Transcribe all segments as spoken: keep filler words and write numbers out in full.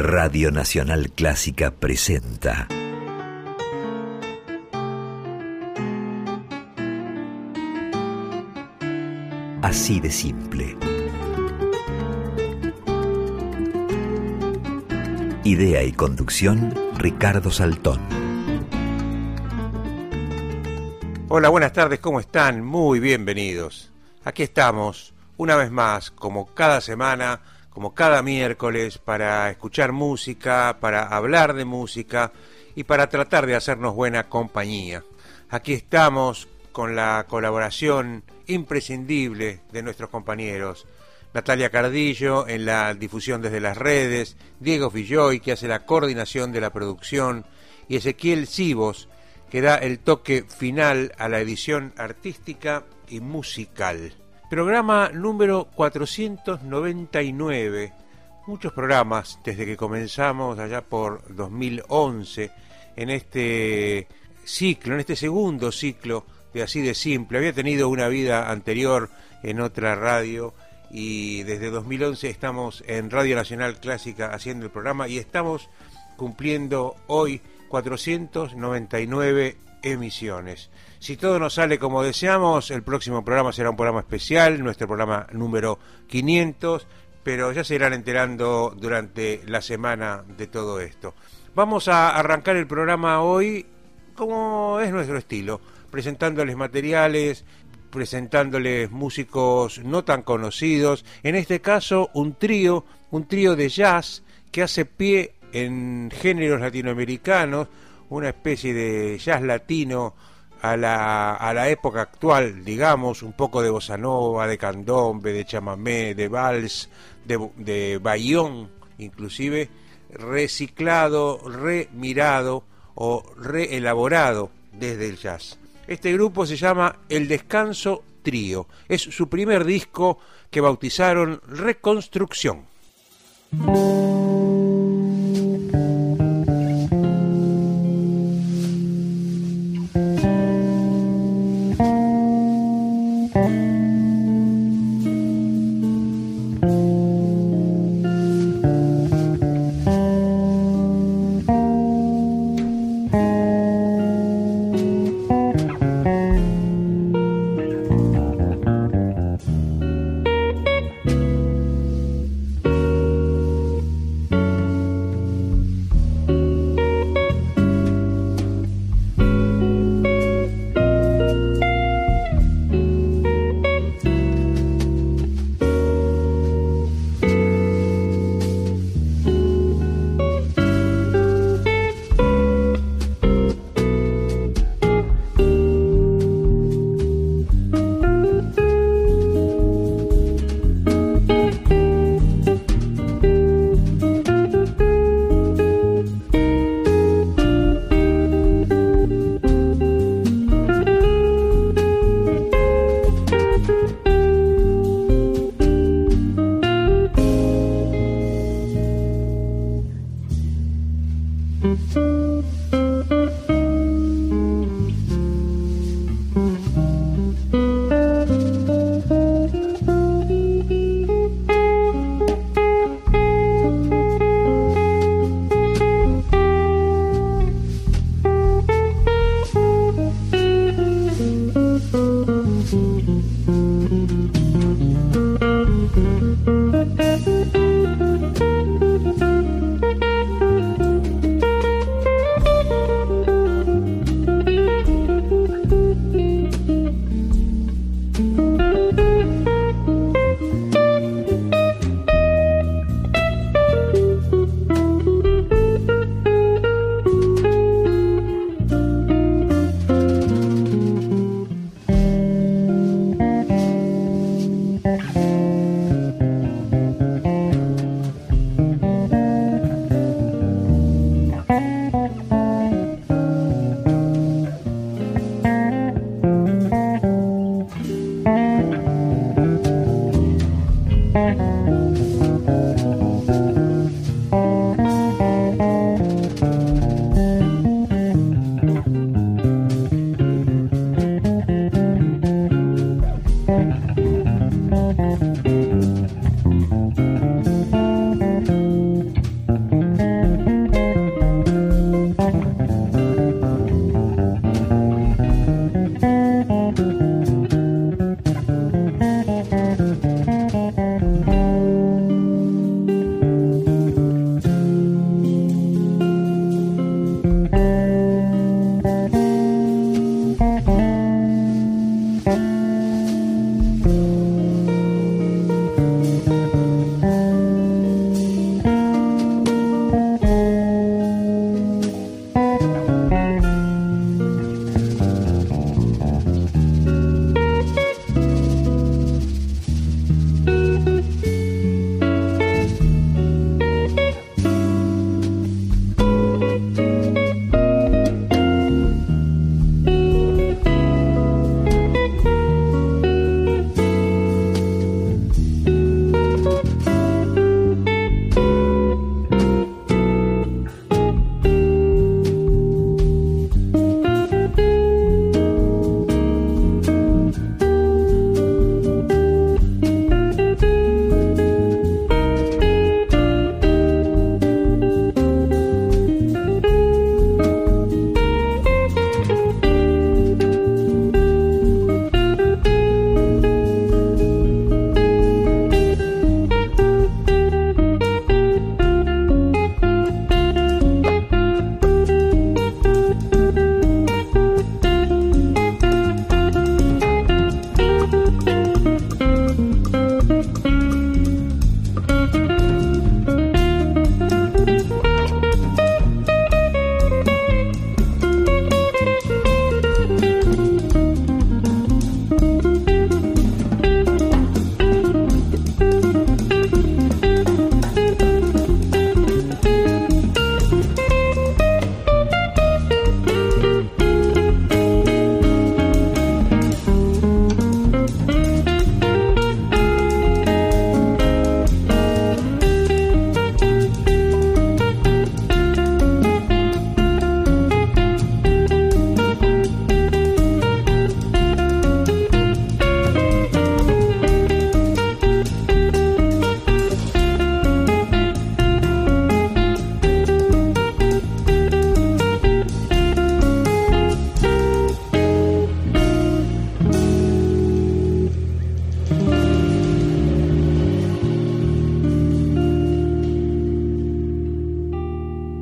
Radio Nacional Clásica presenta Así de simple. Idea y conducción, Ricardo Saltón. Hola, buenas tardes, ¿cómo están? Muy bienvenidos. Aquí estamos, una vez más, como cada semana, como cada miércoles, para escuchar música, para hablar de música y para tratar de hacernos buena compañía. Aquí estamos con la colaboración imprescindible de nuestros compañeros. Natalia Cardillo en la difusión desde las redes, Diego Filloy, que hace la coordinación de la producción, y Ezequiel Cibos, que da el toque final a la edición artística y musical. Programa número cuatrocientos noventa y nueve, muchos programas desde que comenzamos allá por dos mil once, en este ciclo, en este segundo ciclo de Así de Simple. Había tenido una vida anterior en otra radio y desde dos mil once estamos en Radio Nacional Clásica haciendo el programa y estamos cumpliendo hoy cuatrocientos noventa y nueve emisiones. Si todo nos sale como deseamos, el próximo programa será un programa especial, nuestro programa número quinientos, pero ya se irán enterando durante la semana de todo esto. Vamos a arrancar el programa hoy como es nuestro estilo, presentándoles materiales, presentándoles músicos no tan conocidos, en este caso un trío, un trío de jazz que hace pie en géneros latinoamericanos, una especie de jazz latino a la, a la época actual, digamos, un poco de bossa nova, de candombe, de chamamé, de vals, de, de bayón, inclusive reciclado, remirado o reelaborado desde el jazz. Este grupo se llama El Descanso Trío. Es su primer disco que bautizaron Reconstrucción.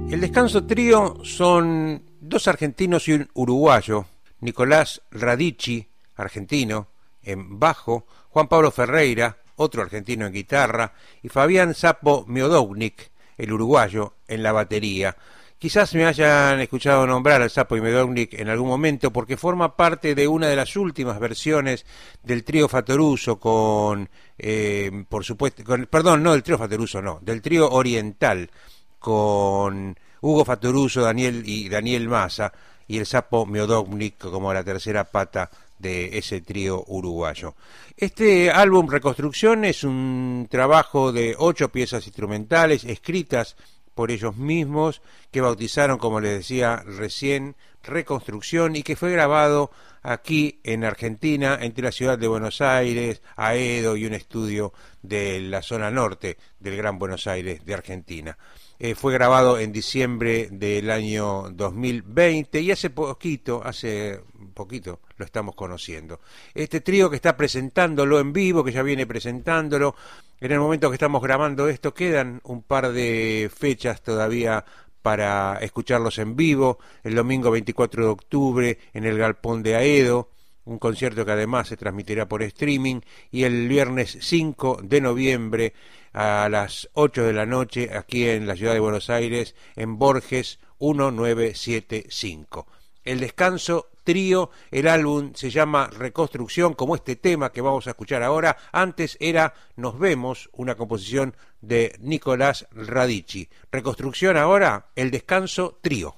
El Descanso Trío son dos argentinos y un uruguayo, Nicolás Radici, argentino, en bajo, Juan Pablo Ferreira, otro argentino en guitarra, y Fabián Sapo Miodownik, el uruguayo, en la batería. Quizás me hayan escuchado nombrar al Sapo y Miodownik en algún momento porque forma parte de una de las últimas versiones del trío Fattoruso con, eh, por supuesto, con, perdón, no del trío Fattoruso, no, del trío Oriental, con Hugo Fattoruso, Daniel y Daniel Massa y el Sapo Miodownik como la tercera pata de ese trío uruguayo. Este álbum Reconstrucción es un trabajo de ocho piezas instrumentales escritas por ellos mismos, que bautizaron, como les decía recién, Reconstrucción, y que fue grabado aquí en Argentina, entre la ciudad de Buenos Aires, Aedo y un estudio de la zona norte del Gran Buenos Aires de Argentina. Eh, fue grabado en diciembre del año dos mil veinte y hace poquito, hace poquito lo estamos conociendo. Este trío que está presentándolo en vivo, que ya viene presentándolo, en el momento que estamos grabando esto, quedan un par de fechas todavía para escucharlos en vivo. El domingo veinticuatro de octubre en el Galpón de Aedo, un concierto que además se transmitirá por streaming, y el viernes cinco de noviembre a las ocho de la noche aquí en la ciudad de Buenos Aires, en Borges mil novecientos setenta y cinco. El Descanso Trío, el álbum se llama Reconstrucción, como este tema que vamos a escuchar ahora. Antes era Nos Vemos, una composición de Nicolás Radici. Reconstrucción ahora, El Descanso Trío.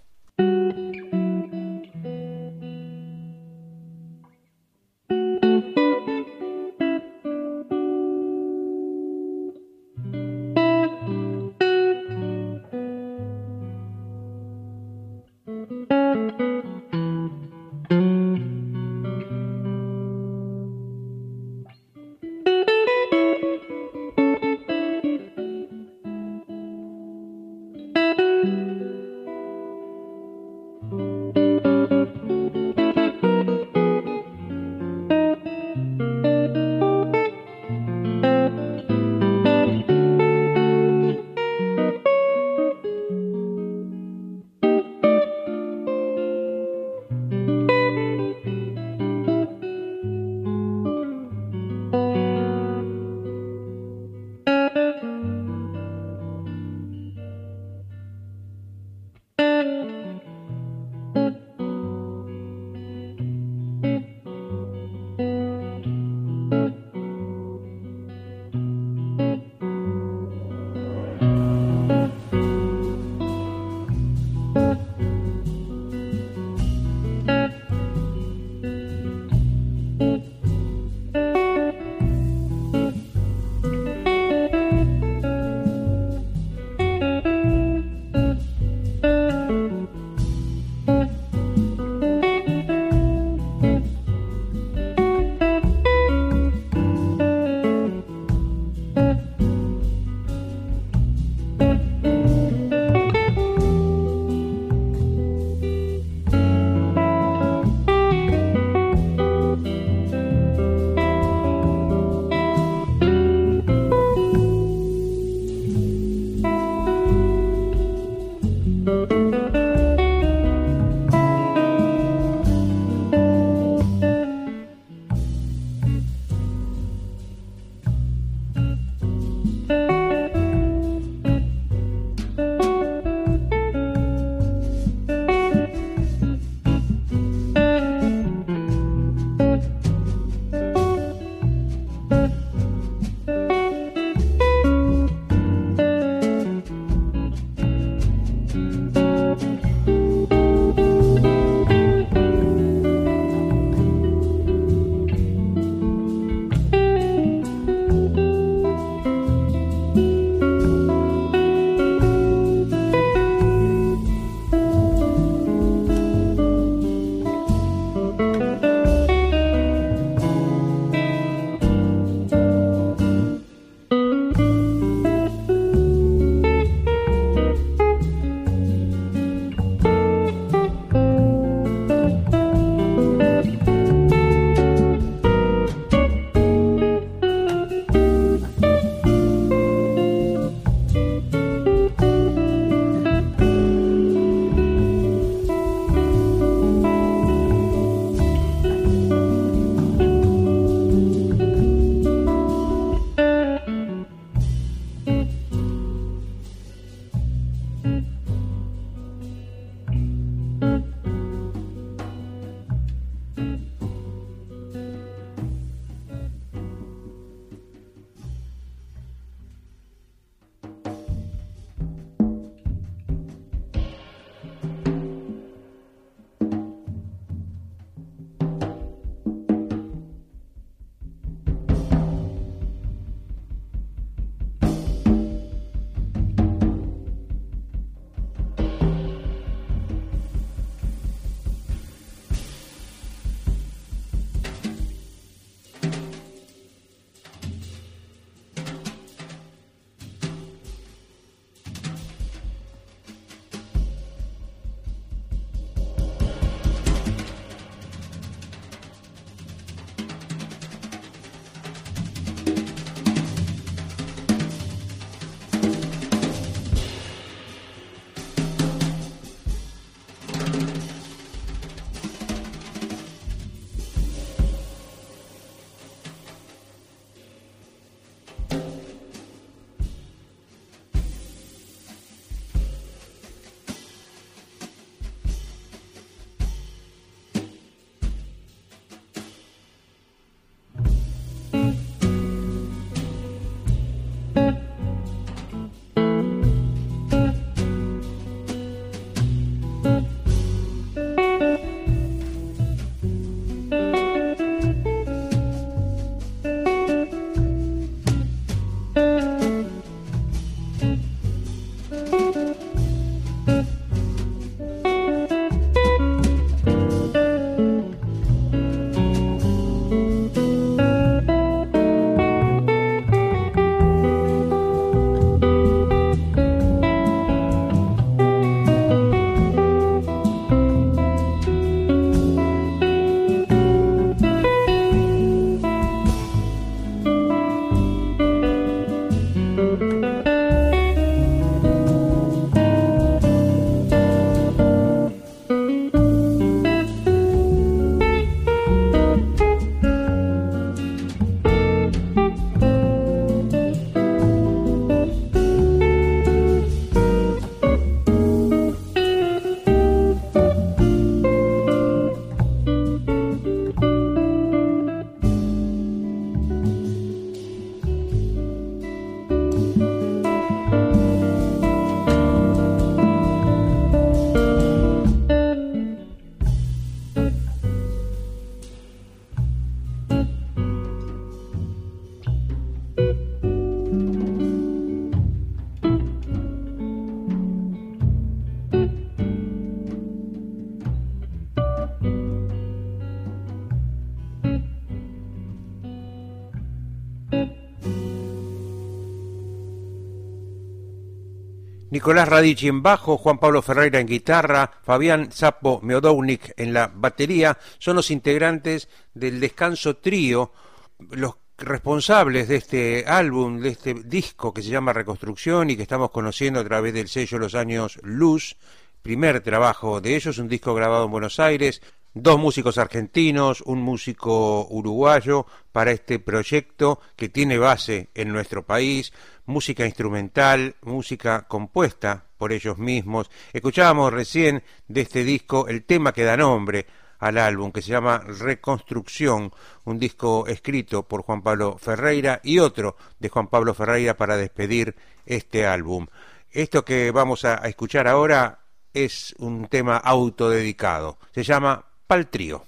Nicolás Radici en bajo, Juan Pablo Ferreira en guitarra, Fabián Sapo Meodownik en la batería, son los integrantes del Descanso Trío, los responsables de este álbum, de este disco que se llama Reconstrucción y que estamos conociendo a través del sello Los Años Luz, primer trabajo de ellos, un disco grabado en Buenos Aires, dos músicos argentinos, un músico uruguayo para este proyecto que tiene base en nuestro país, música instrumental, música compuesta por ellos mismos. Escuchábamos recién de este disco el tema que da nombre al álbum, que se llama Reconstrucción, un disco escrito por Juan Pablo Ferreira y otro de Juan Pablo Ferreira para despedir este álbum. Esto que vamos a escuchar ahora es un tema autodedicado, se llama Pal Trío.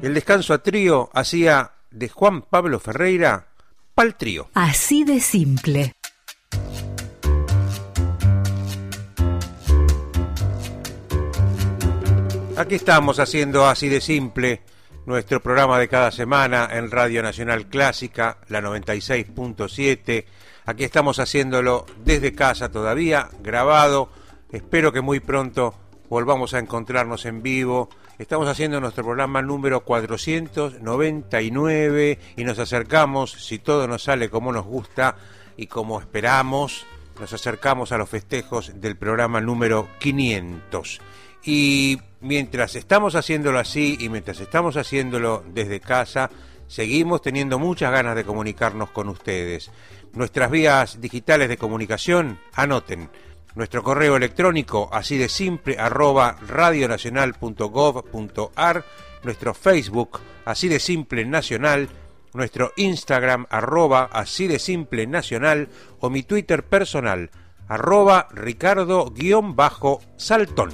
El descanso a trío hacía de Juan Pablo Ferreira pa'l trío. Así de simple. Aquí estamos haciendo Así de Simple, nuestro programa de cada semana en Radio Nacional Clásica, la noventa y seis punto siete. Aquí estamos haciéndolo desde casa todavía, grabado. Espero que muy pronto volvamos a encontrarnos en vivo. Estamos haciendo nuestro programa número cuatrocientos noventa y nueve y nos acercamos, si todo nos sale como nos gusta y como esperamos, nos acercamos a los festejos del programa número quinientos. Y mientras estamos haciéndolo así y mientras estamos haciéndolo desde casa, seguimos teniendo muchas ganas de comunicarnos con ustedes. Nuestras vías digitales de comunicación, anoten. Nuestro correo electrónico, así de simple, arroba radionacional punto gov punto ar, nuestro Facebook, así de simple nacional, nuestro Instagram, arroba así de simple nacional, o mi Twitter personal, arroba Ricardo-Saltón.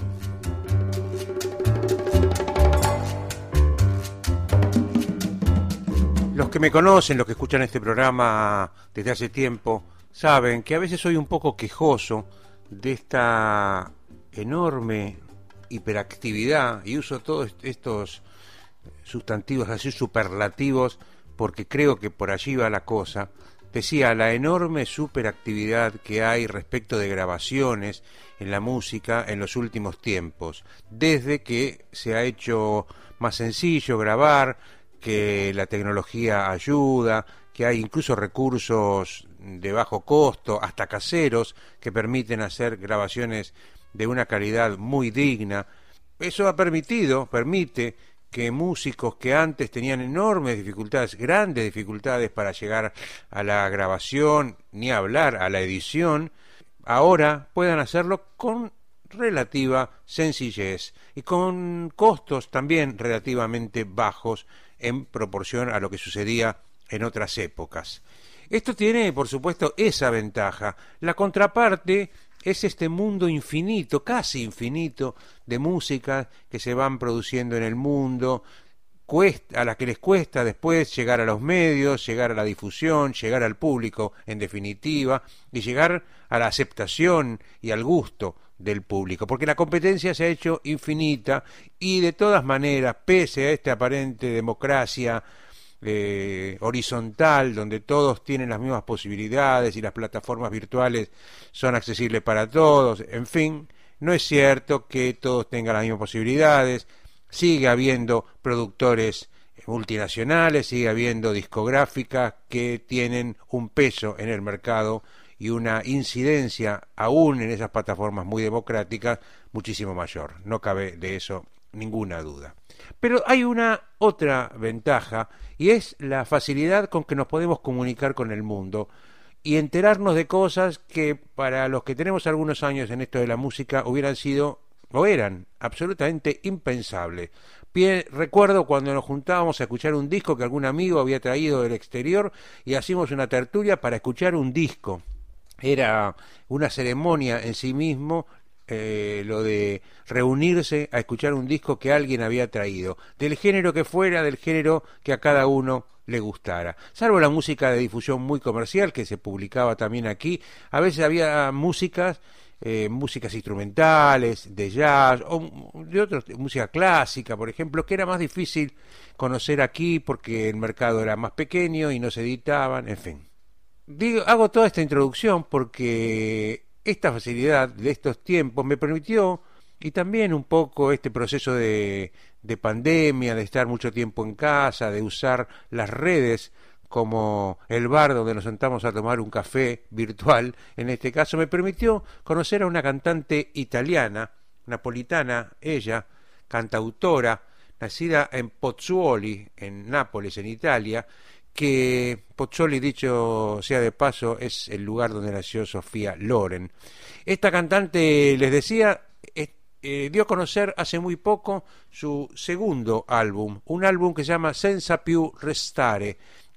Los que me conocen, los que escuchan este programa desde hace tiempo, saben que a veces soy un poco quejoso de esta enorme hiperactividad, y uso todos estos sustantivos así superlativos porque creo que por allí va la cosa. Decía, la enorme superactividad que hay respecto de grabaciones en la música en los últimos tiempos, desde que se ha hecho más sencillo grabar, que la tecnología ayuda, que hay incluso recursos de bajo costo, hasta caseros, que permiten hacer grabaciones de una calidad muy digna. Eso ha permitido, permite que músicos que antes tenían enormes dificultades, grandes dificultades para llegar a la grabación, ni hablar a la edición, ahora puedan hacerlo con relativa sencillez y con costos también relativamente bajos en proporción a lo que sucedía en otras épocas. Esto tiene, por supuesto, esa ventaja. La contraparte es este mundo infinito, casi infinito, de música que se van produciendo en el mundo, cuesta, a la que les cuesta después llegar a los medios, llegar a la difusión, llegar al público, en definitiva, y llegar a la aceptación y al gusto del público, porque la competencia se ha hecho infinita y de todas maneras, pese a esta aparente democracia Eh, horizontal, donde todos tienen las mismas posibilidades y las plataformas virtuales son accesibles para todos, en fin, no es cierto que todos tengan las mismas posibilidades. Sigue habiendo productores multinacionales, sigue habiendo discográficas que tienen un peso en el mercado y una incidencia aún en esas plataformas muy democráticas muchísimo mayor, no cabe de eso ninguna duda. Pero hay una otra ventaja, y es la facilidad con que nos podemos comunicar con el mundo y enterarnos de cosas que para los que tenemos algunos años en esto de la música hubieran sido o eran absolutamente impensables. Bien, recuerdo cuando nos juntábamos a escuchar un disco que algún amigo había traído del exterior y hacíamos una tertulia para escuchar un disco. Era una ceremonia en sí mismo, Eh, lo de reunirse a escuchar un disco que alguien había traído, del género que fuera, del género que a cada uno le gustara. Salvo la música de difusión muy comercial que se publicaba también aquí, a veces había músicas, eh, músicas instrumentales, de jazz, o de otros, música clásica, por ejemplo, que era más difícil conocer aquí porque el mercado era más pequeño y no se editaban, en fin. Digo, hago toda esta introducción porque esta facilidad de estos tiempos me permitió, y también un poco este proceso de, de pandemia, de estar mucho tiempo en casa, de usar las redes como el bar donde nos sentamos a tomar un café virtual, en este caso, me permitió conocer a una cantante italiana, napolitana, ella, cantautora, nacida en Pozzuoli, en Nápoles, en Italia, que Pozzuoli, dicho sea de paso, es el lugar donde nació Sofía Loren. Esta cantante, les decía, eh, eh, dio a conocer hace muy poco su segundo álbum, un álbum que se llama Senza più restare.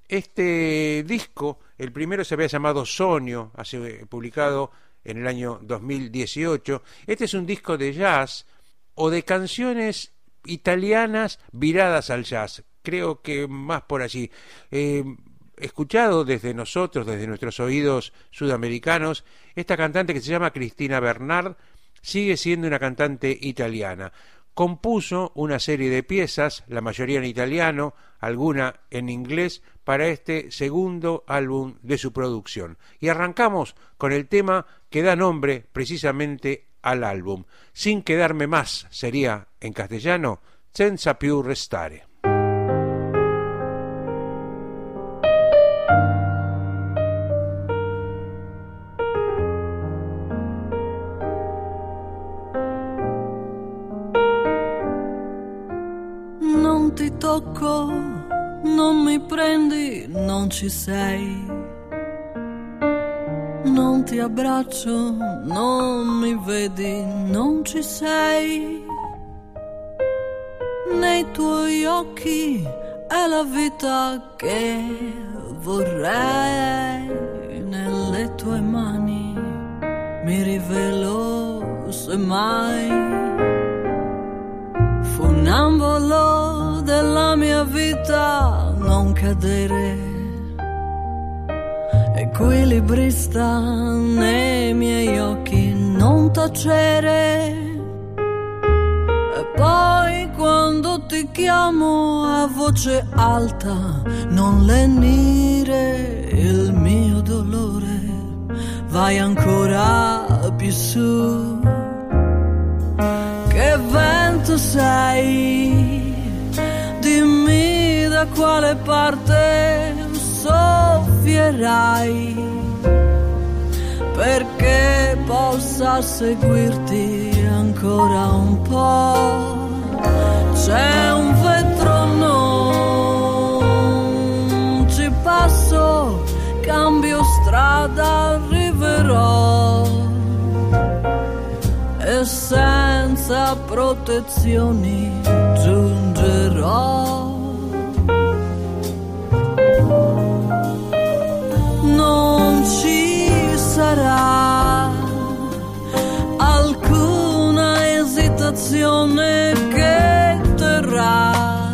Este disco, el primero se había llamado Sonio, hace, publicado en el año dos mil dieciocho. Este es un disco de jazz o de canciones italianas viradas al jazz. Creo que más por allí. Eh, escuchado desde nosotros, desde nuestros oídos sudamericanos, esta cantante que se llama Cristina Bernard sigue siendo una cantante italiana. Compuso una serie de piezas, la mayoría en italiano, alguna en inglés, para este segundo álbum de su producción. Y arrancamos con el tema que da nombre precisamente al álbum. Sin quedarme más, sería en castellano, Senza più restare. Non ti tocco, non mi prendi, non ci sei. Non ti abbraccio, non mi vedi, non ci sei. Nei tuoi occhi è la vita che vorrei. Nelle tue mani mi rivelo semmai. Funambolo della mia vita, non cadere. Equilibrista nei miei occhi, non tacere. E poi quando ti chiamo a voce alta, non lenire il mio dolore. Vai ancora più su. Che vento sei? Dimmi da quale parte soffierai, perché possa seguirti ancora un po'. C'è un vetro, non ci passo, cambio strada, arriverò. E senza protezioni giungerò. Non ci sarà alcuna esitazione che terrà.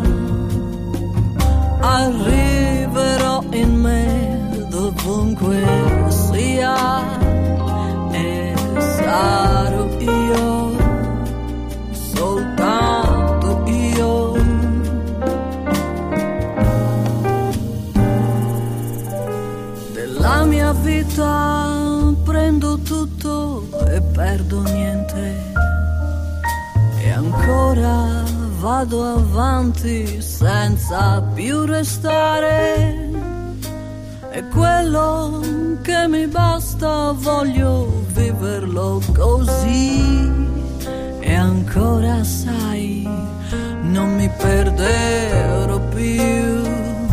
Arriverò in me dovunque sia e sarò io, soltanto io. Della mia vita prendo tutto e perdo niente. E ancora vado avanti senza più restare. E quello che mi basta voglio viverlo così. E ancora sai, non mi perderò più.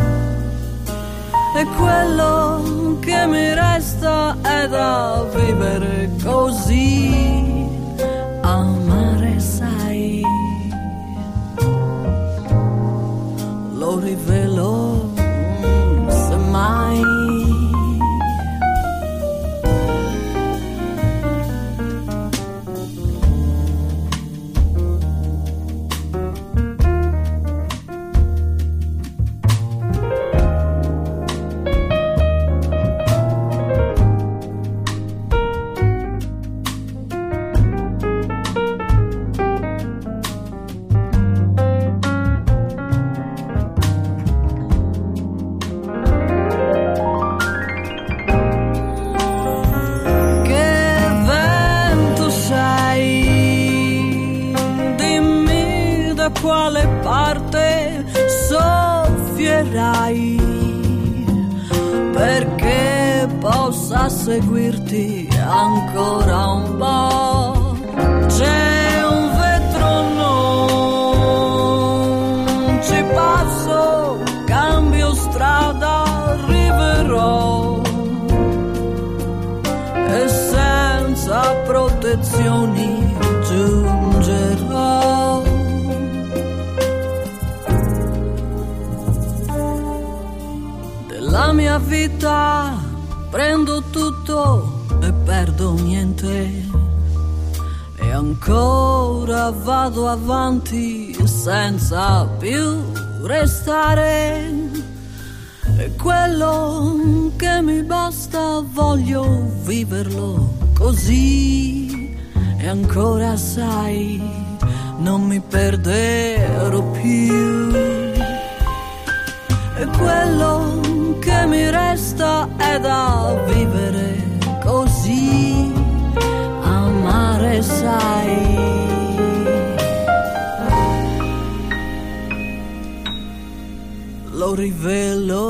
E quello che mi resta è da vivere così. Amare sai, lo rivelo semmai. Quale parte soffierai, perché possa seguirti ancora un po'. C'è un vetro, non ci passo, cambio strada, arriverò. E senza protezioni giungerò. La mia vita prendo tutto e perdo niente. e ancora vado avanti senza più restare. E quello che mi basta voglio viverlo così. E ancora sai, non mi perderò più. E quello che mi resta è da vivere così, amare sai. Lo rivelo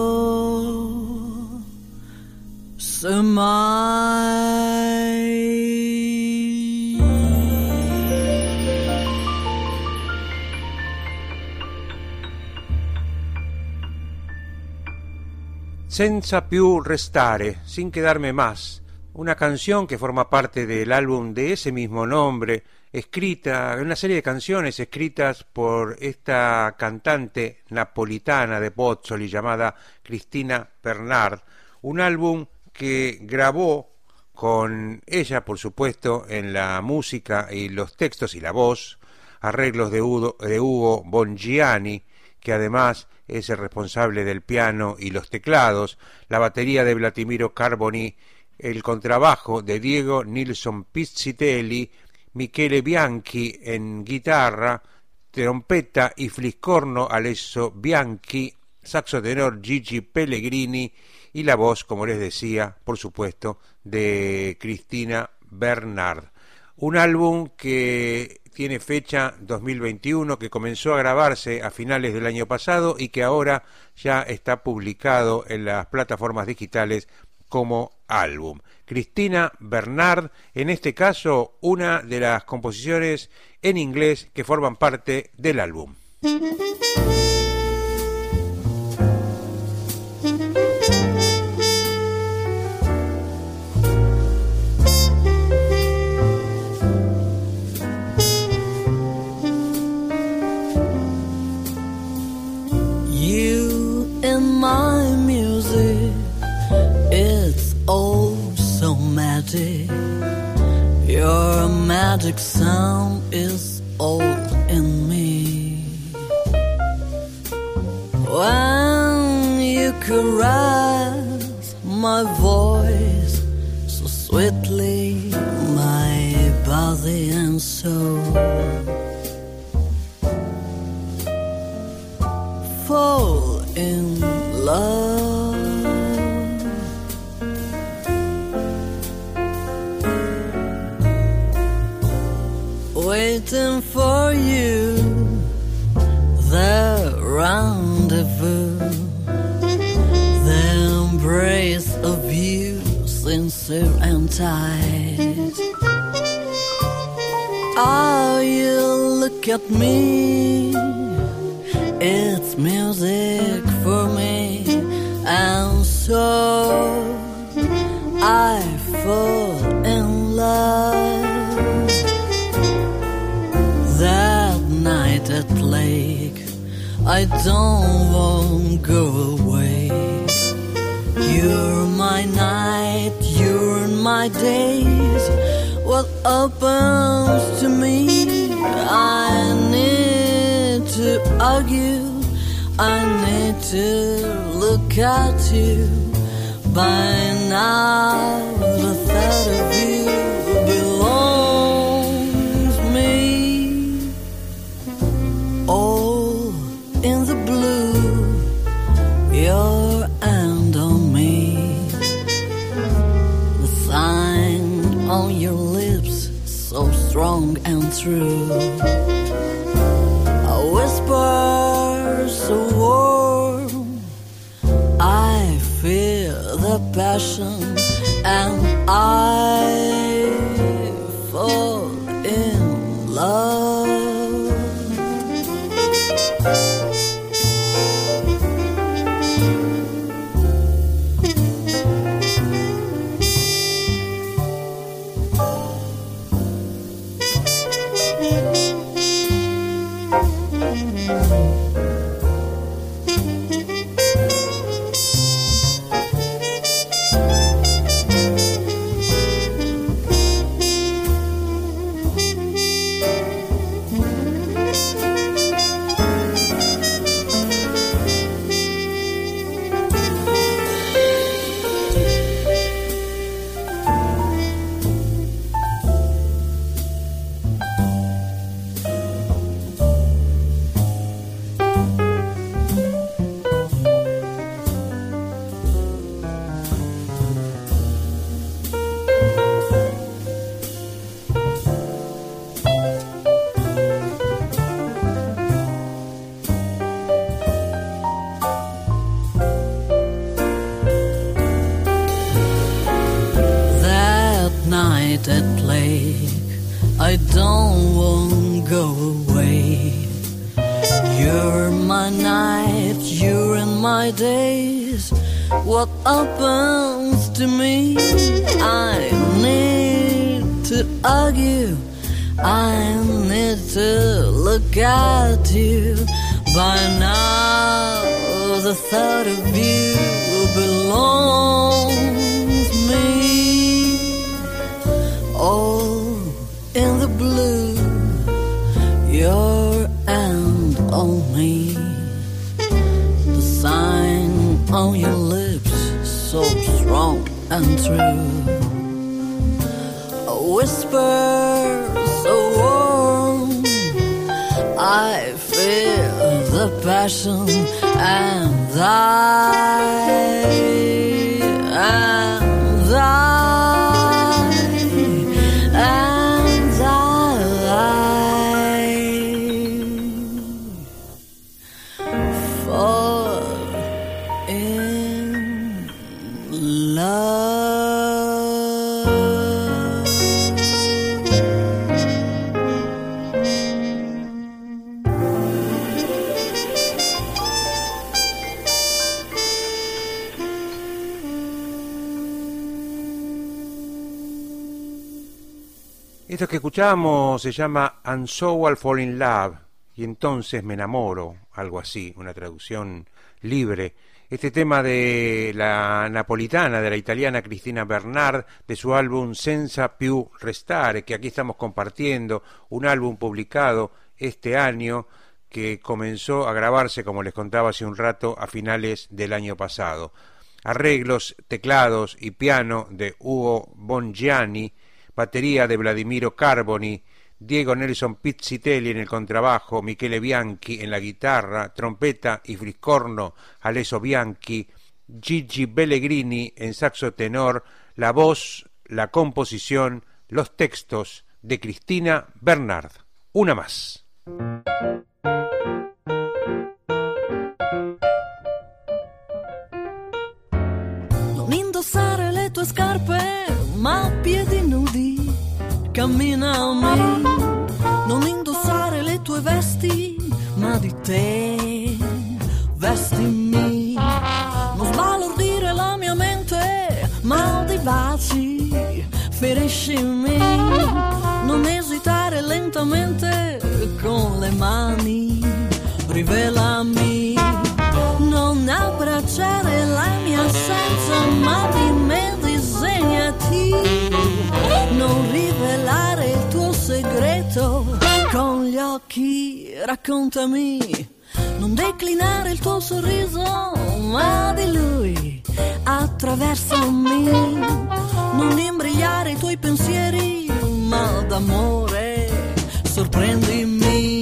se mai. Senza più restare, sin quedarme más, una canción que forma parte del álbum de ese mismo nombre, escrita, una serie de canciones escritas por esta cantante napolitana de Pozzoli llamada Cristina Bernard, un álbum que grabó con ella, por supuesto, en la música y los textos y la voz, arreglos de Hugo, de Hugo Bongianni, que además es el responsable del piano y los teclados, la batería de Vladimiro Carboni, el contrabajo de Diego Nilsson Pizzitelli, Michele Bianchi en guitarra, trompeta y fliscorno Alessio Bianchi, saxo tenor Gigi Pellegrini y la voz, como les decía, por supuesto, de Cristina Bernard. Un álbum que tiene fecha dos mil veintiuno, que comenzó a grabarse a finales del año pasado y que ahora ya está publicado en las plataformas digitales como álbum. Cristina Bernard, en este caso, una de las composiciones en inglés que forman parte del álbum. You in my music, it's oh so magic. Your magic sound is all in me. When you caress my voice so sweetly, my body and soul fall in love. Waiting for you, the rendezvous, the embrace of you, sincere and tight. Oh, you look at me, it's music for me, and so I fall in love. That night at Lake, I don't want to go away. You're my night, you're my days. What happens to me? I need to argue, I need to look at you. By now, the thought of you belongs me. All in the blue, your hand on me. The sign on your lips, so strong and true. A whisper so warm, I feel the passion, and I fall in love. You're my night, you're in my days. What happens to me? I need to argue, I need to look at you. By now the thought of you belongs me. All in the blue, your and only. The sign on your lips, so strong and true. A whisper so warm, I feel the passion, and I, and I, and I fall in love. Esto que escuchamos se llama And So I'll Fall in Love, y entonces me enamoro, algo así, una traducción libre. Este tema de la napolitana, de la italiana Cristina Bernard, de su álbum Senza più restare, que aquí estamos compartiendo, un álbum publicado este año que comenzó a grabarse, como les contaba hace un rato, a finales del año pasado. Arreglos, teclados y piano de Ugo Bongianni, batería de Vladimiro Carboni, Diego Nelson Pizzitelli en el contrabajo, Michele Bianchi en la guitarra, trompeta y fliscorno, Alesso Bianchi, Gigi Pellegrini en saxo tenor, la voz, la composición, los textos de Cristina Bernard. Una más. Non indossare le tue scarpe, ma a piedi nudi camminami. Non indossare le tue vesti, ma di te vestimi. Non sbalordire la mia mente, ma di baci feriscimi. Non esitare lentamente con le mani, rivelami. Non abbracciare la mia assenza, ma di me disegnati. Non rivelare il tuo segreto con gli occhi, raccontami. Non declinare il tuo sorriso, ma di lui attraversami. Non imbrigliare i tuoi pensieri, ma d'amore sorprendimi.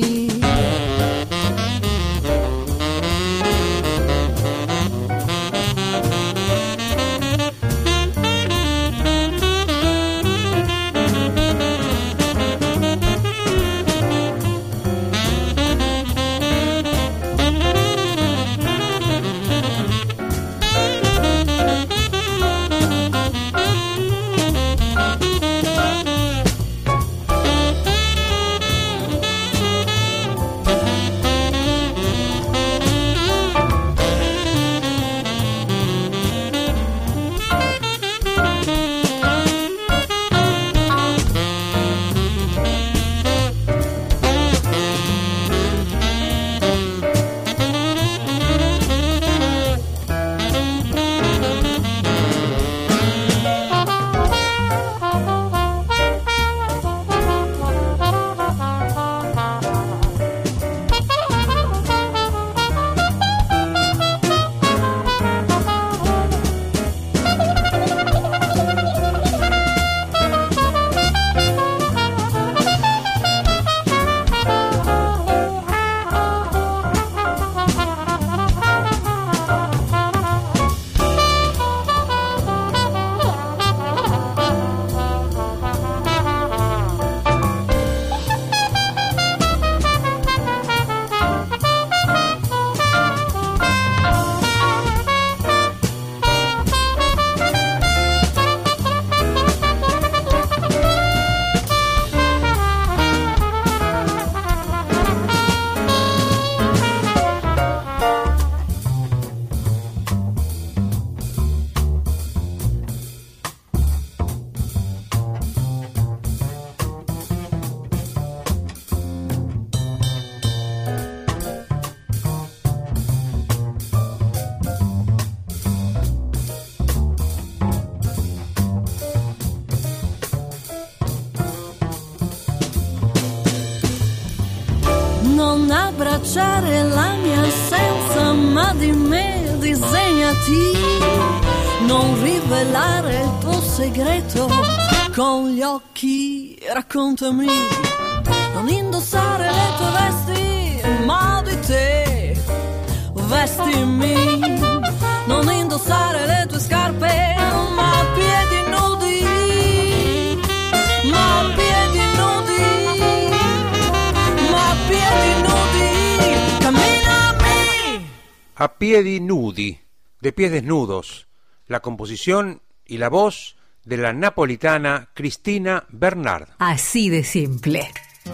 lasciare la mia assenza, ma di me disegnati. Non rivelare il tuo segreto con gli occhi, raccontami. Non indossare le tue vesti, ma di te vestimi. Non indossare le tue scarpe, ma a piedi nudi. Ma a piedi nudi. Ma a piedi nudi. Camminami. A piedi nudi, de pies desnudos. La composición y la voz de la napolitana Cristina Bernard. Así de simple.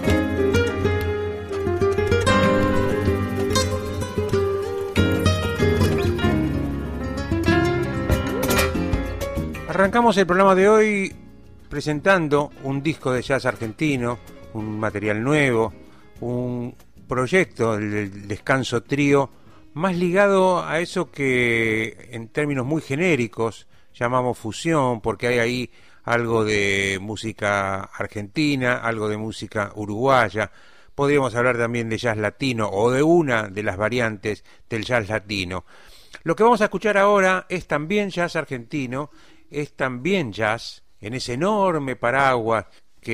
Arrancamos el programa de hoy presentando un disco de jazz argentino, un material nuevo, un proyecto del Descanso Trío, más ligado a eso que en términos muy genéricos llamamos fusión, porque hay ahí algo de música argentina, algo de música uruguaya. Podríamos hablar también de jazz latino o de una de las variantes del jazz latino. Lo que vamos a escuchar ahora es también jazz argentino, es también jazz en ese enorme paraguas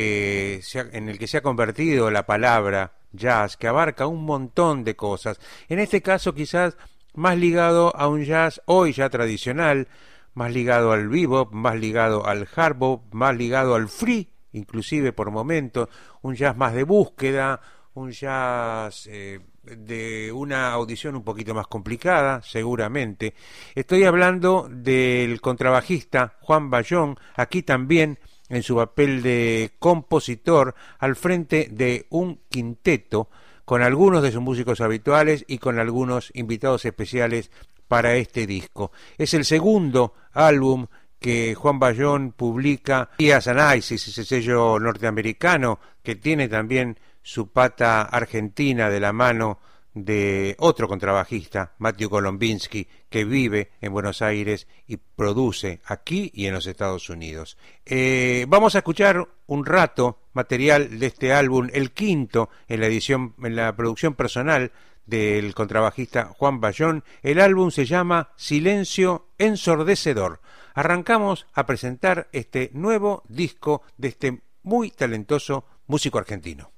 que se ha, en el que se ha convertido la palabra jazz, que abarca un montón de cosas. En este caso quizás más ligado a un jazz hoy ya tradicional, más ligado al bebop, más ligado al hard bop, más ligado al free, inclusive por momentos, un jazz más de búsqueda, un jazz eh, de una audición un poquito más complicada, seguramente. Estoy hablando del contrabajista Juan Bayón, aquí también en su papel de compositor, al frente de un quinteto, con algunos de sus músicos habituales y con algunos invitados especiales para este disco. Es el segundo álbum que Juan Bayón publica vía Análisis, ese sello norteamericano que tiene también su pata argentina de la mano de otro contrabajista, Matthew Golombinski, que vive en Buenos Aires y produce aquí y en los Estados Unidos. Eh, vamos a escuchar un rato material de este álbum, el quinto en la edición, en la producción personal del contrabajista Juan Bayón. El álbum se llama Silencio Ensordecedor. Arrancamos a presentar este nuevo disco de este muy talentoso músico argentino.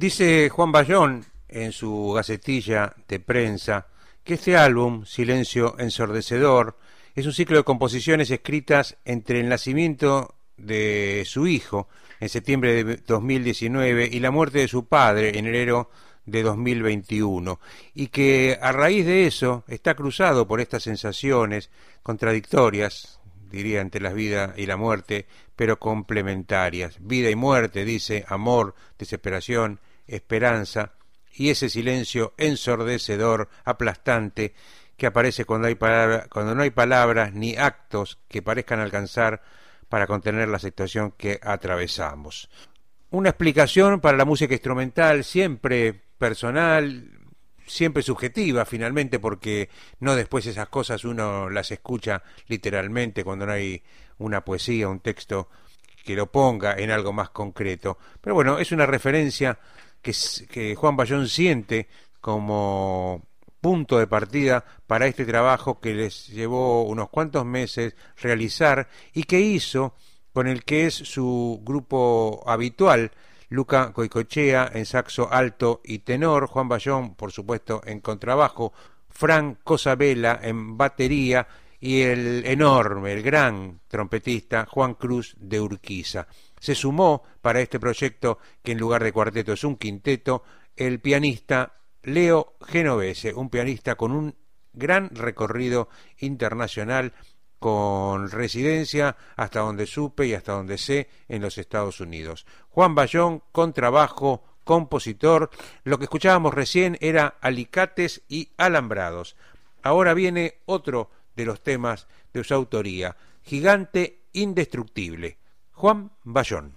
Dice Juan Bayón en su gacetilla de prensa que este álbum, Silencio Ensordecedor, es un ciclo de composiciones escritas entre el nacimiento de su hijo en septiembre de dos mil diecinueve y la muerte de su padre en enero de dos mil veintiuno, y que a raíz de eso está cruzado por estas sensaciones contradictorias, diría, entre la vida y la muerte, pero complementarias. Vida y muerte, dice, amor, desesperación, esperanza, y ese silencio ensordecedor, aplastante, que aparece cuando hay palabra, cuando no hay palabras ni actos que parezcan alcanzar para contener la situación que atravesamos. Una explicación para la música instrumental, siempre personal, siempre subjetiva finalmente, porque no después esas cosas uno las escucha literalmente cuando no hay una poesía, un texto que lo ponga en algo más concreto. Pero bueno, es una referencia que, que Juan Bayón siente como punto de partida para este trabajo que les llevó unos cuantos meses realizar y que hizo con el que es su grupo habitual, Luca Goicoechea en saxo alto y tenor, Juan Bayón, por supuesto, en contrabajo, Fran Cosabella en batería y el enorme, el gran trompetista Juan Cruz de Urquiza. Se sumó para este proyecto, que en lugar de cuarteto es un quinteto, el pianista Leo Genovese, un pianista con un gran recorrido internacional, con residencia, hasta donde supe y hasta donde sé, en los Estados Unidos. Juan Bayón, contrabajo, compositor. Lo que escuchábamos recién era Alicates y Alambrados. Ahora viene otro de los temas de su autoría, Gigante Indestructible, Juan Bayón.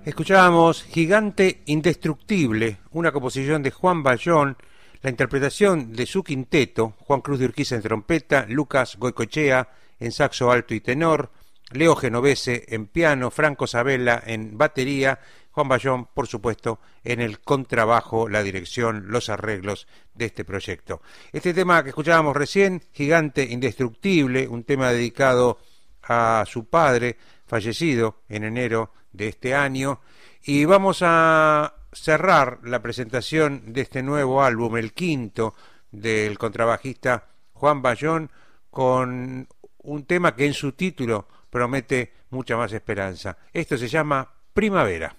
Escuchábamos Gigante Indestructible, una composición de Juan Bayón, la interpretación de su quinteto, Juan Cruz de Urquiza en trompeta, Lucas Goicoechea en saxo alto y tenor, Leo Genovese en piano, Franco Sabella en batería, Juan Bayón, por supuesto, en el contrabajo, la dirección, los arreglos de este proyecto. Este tema que escuchábamos recién, Gigante Indestructible, un tema dedicado a su padre, fallecido en enero de este año, y vamos a cerrar la presentación de este nuevo álbum, el quinto del contrabajista Juan Bayón, con un tema que en su título promete mucha más esperanza. Esto se llama Primavera.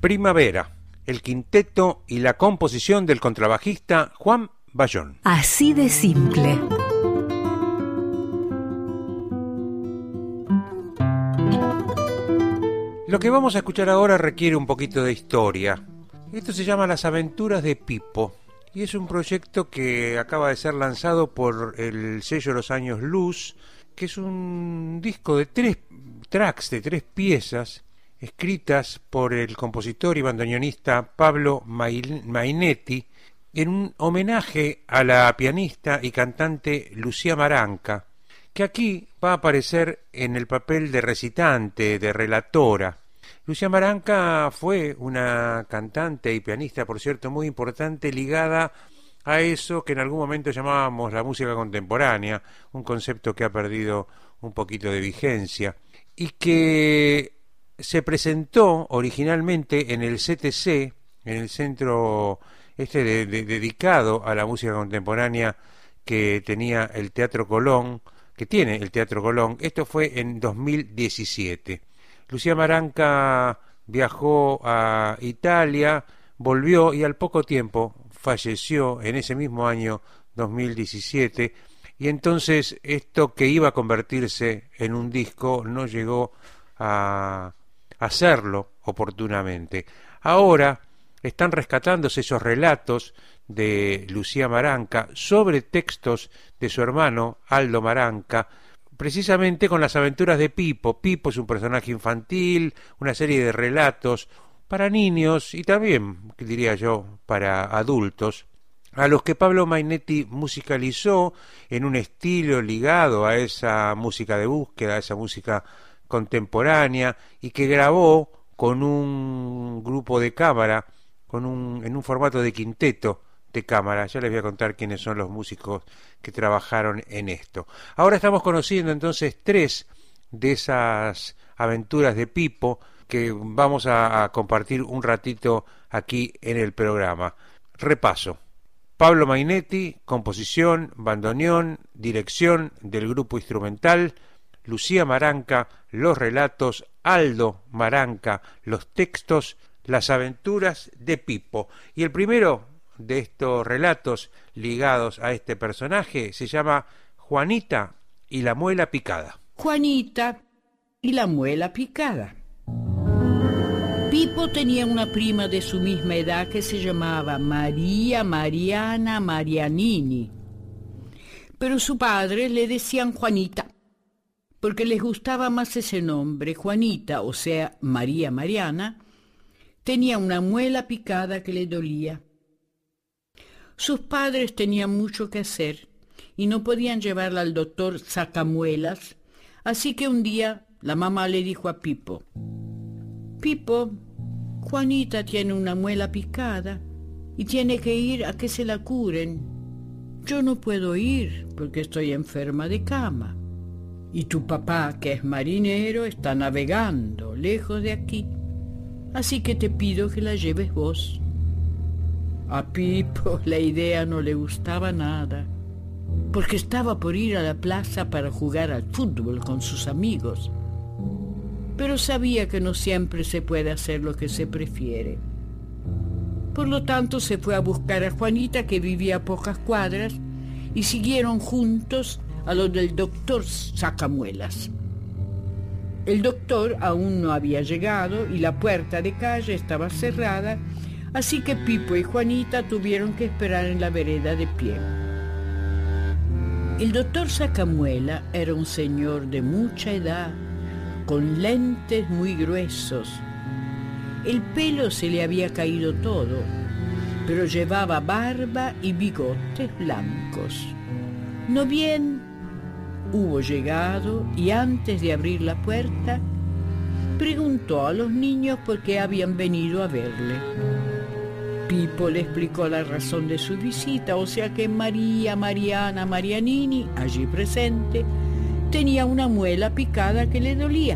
Primavera, el quinteto y la composición del contrabajista Juan Bayón. Así de simple. Lo que vamos a escuchar ahora requiere un poquito de historia. Esto se llama Las Aventuras de Pipo y es un proyecto que acaba de ser lanzado por el sello Los Años Luz, que es un disco de tres tracks, de tres piezas, escritas por el compositor y bandoneonista Pablo Mainetti, en un homenaje a la pianista y cantante Lucía Maranca, que aquí va a aparecer en el papel de recitante, de relatora. Lucía Maranca fue una cantante y pianista, por cierto, muy importante, ligada a eso que en algún momento llamábamos la música contemporánea, un concepto que ha perdido un poquito de vigencia, y que se presentó originalmente en el C T C, en el centro este de, de, dedicado a la música contemporánea que tenía el Teatro Colón, que tiene el Teatro Colón. Esto fue en dos mil diecisiete. Lucía Maranca viajó a Italia, volvió y al poco tiempo falleció en ese mismo año dos mil diecisiete, y entonces esto que iba a convertirse en un disco no llegó a hacerlo oportunamente. Ahora están rescatándose esos relatos de Lucía Maranca sobre textos de su hermano Aldo Maranca, precisamente con las aventuras de Pipo. Pipo es un personaje infantil, una serie de relatos para niños y también, diría yo, para adultos, a los que Pablo Mainetti musicalizó en un estilo ligado a esa música de búsqueda, a esa música contemporánea, y que grabó con un grupo de cámara, con un, en un formato de quinteto de cámara. Ya les voy a contar quiénes son los músicos que trabajaron en esto. Ahora estamos conociendo entonces tres de esas aventuras de Pipo que vamos a, a compartir un ratito aquí en el programa. Repaso: Pablo Mainetti, composición, bandoneón, dirección del grupo instrumental; Lucía Maranca, los relatos; Aldo Maranca, los textos; Las Aventuras de Pipo. Y el primero de estos relatos ligados a este personaje se llama Juanita y la muela picada. Juanita y la muela picada. Pipo tenía una prima de su misma edad que se llamaba María Mariana Marianini, pero su padre le decían Juanita, porque les gustaba más ese nombre. Juanita, o sea, María Mariana, tenía una muela picada que le dolía. Sus padres tenían mucho que hacer y no podían llevarla al doctor Sacamuelas, así que un día la mamá le dijo a Pipo: Pipo, Juanita tiene una muela picada y tiene que ir a que se la curen. Yo no puedo ir porque estoy enferma de cama. Y tu papá, que es marinero, está navegando lejos de aquí. Así que te pido que la lleves vos. A Pipo la idea no le gustaba nada, porque estaba por ir a la plaza para jugar al fútbol con sus amigos. Pero sabía que no siempre se puede hacer lo que se prefiere. Por lo tanto, se fue a buscar a Juanita, que vivía a pocas cuadras, y siguieron juntos a lo del doctor Sacamuelas. El doctor aún no había llegado y la puerta de calle estaba cerrada, así que Pipo y Juanita tuvieron que esperar en la vereda de pie. El doctor Sacamuela era un señor de mucha edad, con lentes muy gruesos. El pelo se le había caído todo, pero llevaba barba y bigotes blancos. No bien hubo llegado y antes de abrir la puerta, preguntó a los niños por qué habían venido a verle. Pipo le explicó la razón de su visita, o sea que María Mariana Marianini, allí presente, tenía una muela picada que le dolía.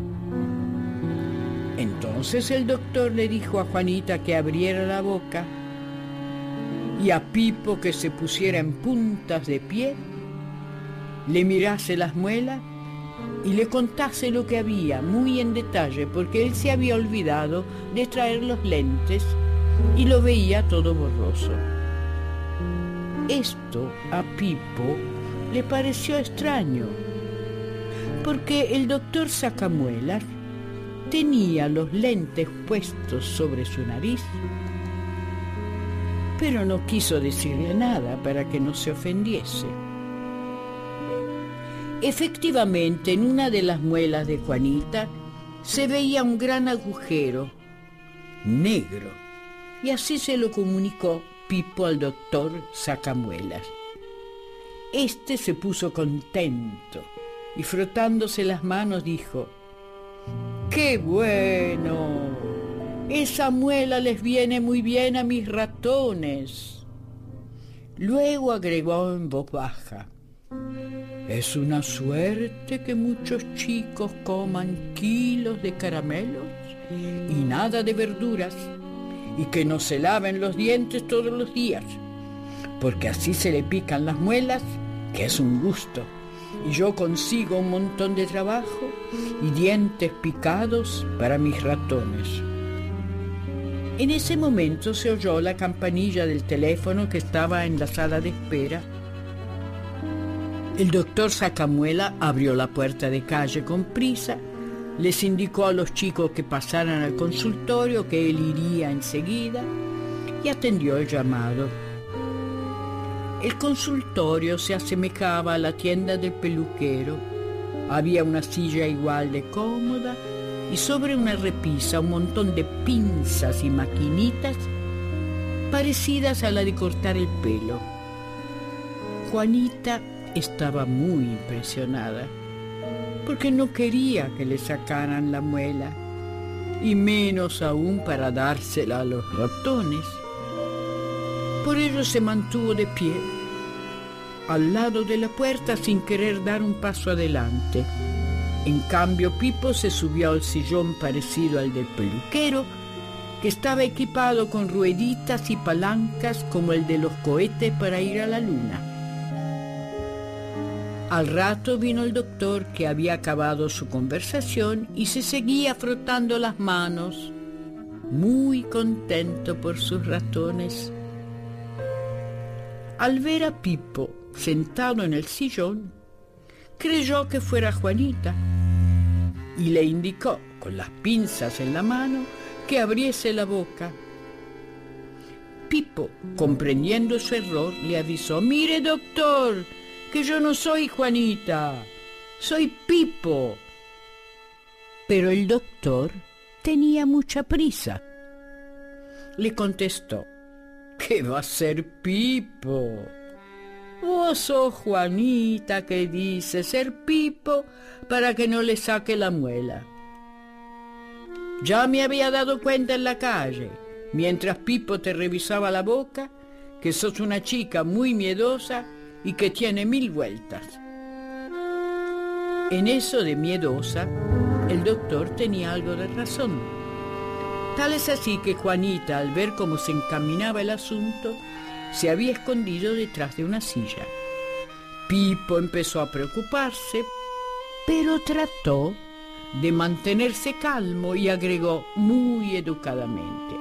Entonces el doctor le dijo a Juanita que abriera la boca y a Pipo que se pusiera en puntas de pie, le mirase las muelas y le contase lo que había muy en detalle, porque él se había olvidado de traer los lentes y lo veía todo borroso. Esto a Pipo le pareció extraño, porque el doctor Sacamuelas tenía los lentes puestos sobre su nariz, pero no quiso decirle nada para que no se ofendiese. Efectivamente, en una de las muelas de Juanita se veía un gran agujero negro, y así se lo comunicó Pipo al doctor Sacamuelas. Este se puso contento y frotándose las manos dijo: ¡Qué bueno! Esa muela les viene muy bien a mis ratones. Luego agregó en voz baja: es una suerte que muchos chicos coman kilos de caramelos y nada de verduras, y que no se laven los dientes todos los días, porque así se le pican las muelas, que es un gusto, y yo consigo un montón de trabajo y dientes picados para mis ratones. En ese momento se oyó la campanilla del teléfono que estaba en la sala de espera. El doctor Sacamuela abrió la puerta de calle con prisa, les indicó a los chicos que pasaran al consultorio, que él iría enseguida, y atendió el llamado. El consultorio se asemejaba a la tienda del peluquero. Había una silla igual de cómoda y sobre una repisa un montón de pinzas y maquinitas parecidas a la de cortar el pelo. Juanita estaba muy impresionada, porque no quería que le sacaran la muela, y menos aún para dársela a los ratones. Por ello se mantuvo de pie, al lado de la puerta, sin querer dar un paso adelante. En cambio, Pipo se subió al sillón parecido al del peluquero, que estaba equipado con rueditas y palancas como el de los cohetes para ir a la luna. Al rato vino el doctor, que había acabado su conversación y se seguía frotando las manos, muy contento por sus ratones. Al ver a Pipo sentado en el sillón, creyó que fuera Juanita y le indicó, con las pinzas en la mano, que abriese la boca. Pipo, comprendiendo su error, le avisó: «Mire, doctor, que yo no soy Juanita, soy Pipo». Pero el doctor tenía mucha prisa. Le contestó: «¿Qué va a ser Pipo? Vos sos Juanita, que dice ser Pipo para que no le saque la muela. Ya me había dado cuenta en la calle, mientras Pipo te revisaba la boca, que sos una chica muy miedosa y que tiene mil vueltas». En eso de miedosa, el doctor tenía algo de razón. Tal es así que Juanita, al ver cómo se encaminaba el asunto, se había escondido detrás de una silla. Pipo empezó a preocuparse, pero trató de mantenerse calmo y agregó muy educadamente: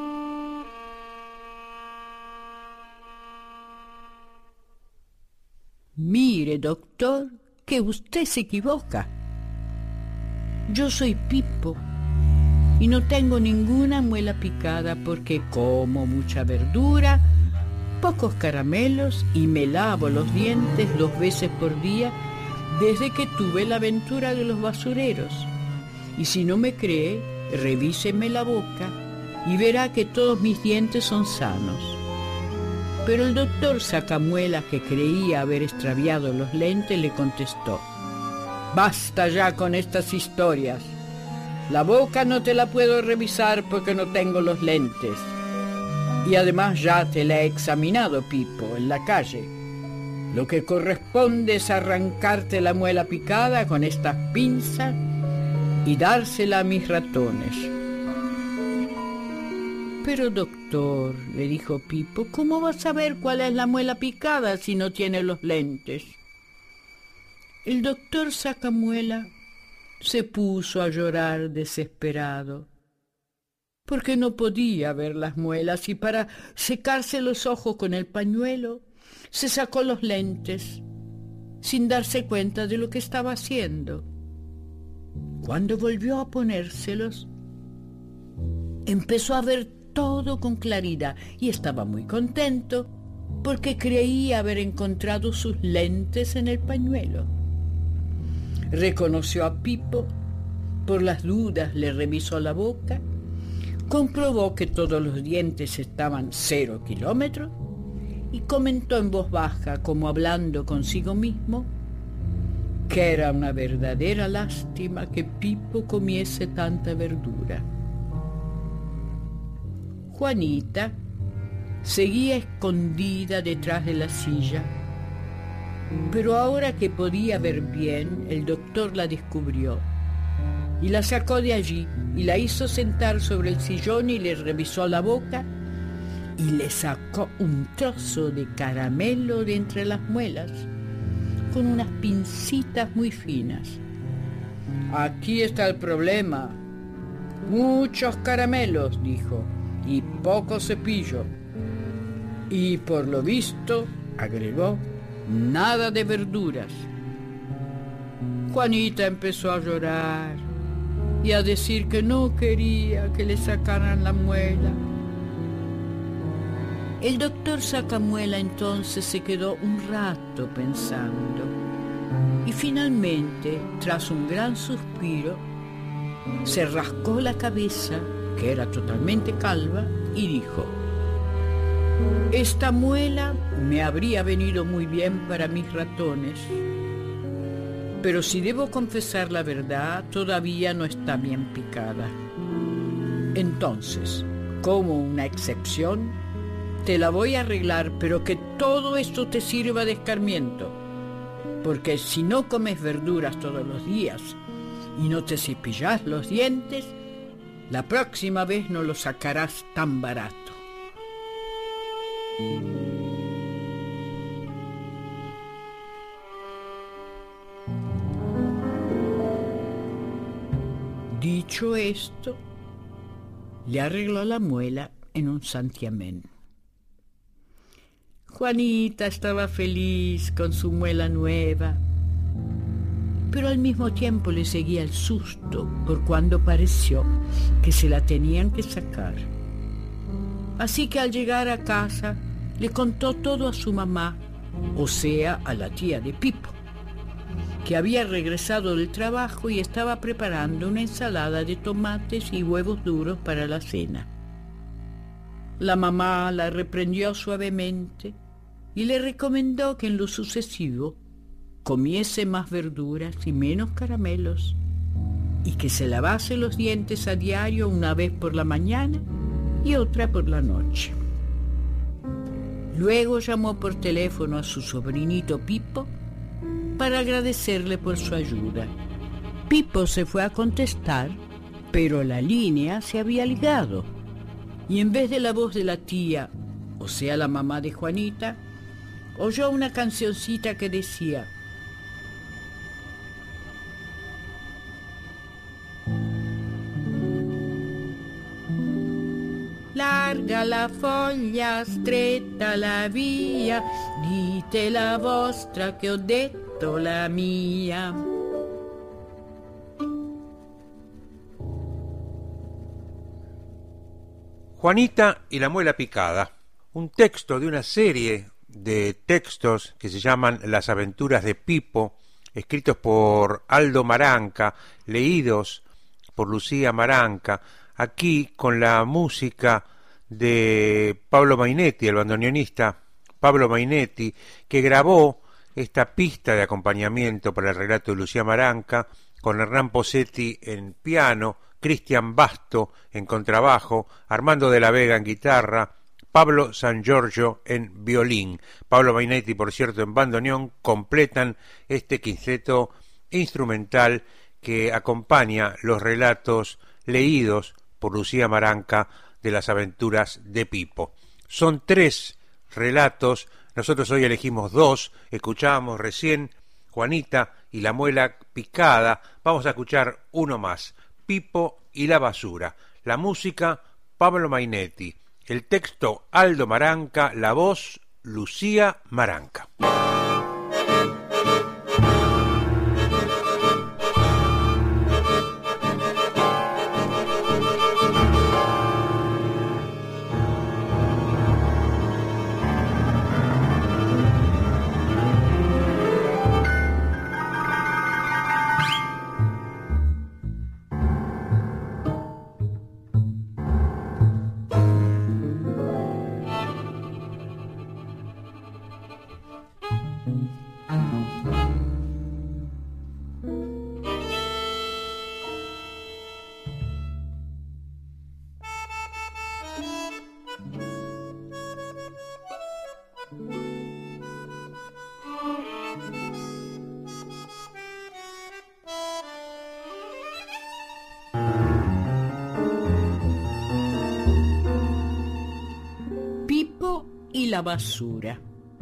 «Mire, doctor, que usted se equivoca. Yo soy Pipo y no tengo ninguna muela picada, porque como mucha verdura, pocos caramelos y me lavo los dientes dos veces por día desde que tuve la aventura de los basureros. Y si no me cree, revíseme la boca y verá que todos mis dientes son sanos». Pero el doctor Sacamuelas, que creía haber extraviado los lentes, le contestó: «Basta ya con estas historias. La boca no te la puedo revisar porque no tengo los lentes. Y además ya te la he examinado, Pipo, en la calle. Lo que corresponde es arrancarte la muela picada con estas pinzas y dársela a mis ratones». «Pero doctor», le dijo Pipo, «¿cómo vas a saber cuál es la muela picada si no tiene los lentes?». El doctor Sacamuela se puso a llorar desesperado, porque no podía ver las muelas y para secarse los ojos con el pañuelo se sacó los lentes sin darse cuenta de lo que estaba haciendo. Cuando volvió a ponérselos, empezó a ver todo con claridad y estaba muy contento porque creía haber encontrado sus lentes en el pañuelo. Reconoció a Pipo, por las dudas le revisó la boca, comprobó que todos los dientes estaban cero kilómetros y comentó en voz baja, como hablando consigo mismo, que era una verdadera lástima que Pipo comiese tanta verdura. Juanita seguía escondida detrás de la silla, pero ahora que podía ver bien, el doctor la descubrió y la sacó de allí y la hizo sentar sobre el sillón y le revisó la boca y le sacó un trozo de caramelo de entre las muelas con unas pincitas muy finas. Aquí está el problema. Muchos caramelos, dijo, y poco cepillo. Y por lo visto, agregó, nada de verduras. Juanita empezó a llorar y a decir que no quería que le sacaran la muela. El doctor Sacamuela entonces se quedó un rato pensando y finalmente, tras un gran suspiro, se rascó la cabeza, que era totalmente calva, y dijo: esta muela me habría venido muy bien para mis ratones, pero si debo confesar la verdad, todavía no está bien picada. Entonces, como una excepción, te la voy a arreglar, pero que todo esto te sirva de escarmiento, porque si no comes verduras todos los días y no te cepillas los dientes, la próxima vez no los sacarás tan barato. Dicho esto, le arregló la muela en un santiamén. Juanita estaba feliz con su muela nueva, pero al mismo tiempo le seguía el susto por cuando pareció que se la tenían que sacar. Así que al llegar a casa le contó todo a su mamá, o sea, a la tía de Pipo, que había regresado del trabajo y estaba preparando una ensalada de tomates y huevos duros para la cena. La mamá la reprendió suavemente y le recomendó que en lo sucesivo comiese más verduras y menos caramelos y que se lavase los dientes a diario, una vez por la mañana y otra por la noche. Luego llamó por teléfono a su sobrinito Pipo para agradecerle por su ayuda. Pipo se fue a contestar, pero la línea se había ligado y en vez de la voz de la tía, o sea, la mamá de Juanita, oyó una cancioncita que decía: larga la foglia, stretta la via, dite la vostra che ho detto la mia. Juanita y la muela picada, un texto de una serie de textos que se llaman Las aventuras de Pipo, escritos por Aldo Maranca, leídos por Lucía Maranca, aquí con la música de Pablo Mainetti, el bandoneonista Pablo Mainetti, que grabó esta pista de acompañamiento para el relato de Lucía Maranca, con Hernán Posetti en piano, Cristian Basto en contrabajo, Armando de la Vega en guitarra, Pablo San Giorgio en violín. Pablo Mainetti, por cierto, en bandoneón, completan este quinteto instrumental que acompaña los relatos leídos por Lucía Maranca de las aventuras de Pipo. Son tres relatos, nosotros hoy elegimos dos. Escuchábamos recién Juanita y la muela picada, vamos a escuchar uno más, Pipo y la basura. La música, Pablo Mainetti. El texto, Aldo Maranca. La voz, Lucía Maranca. Y la basura.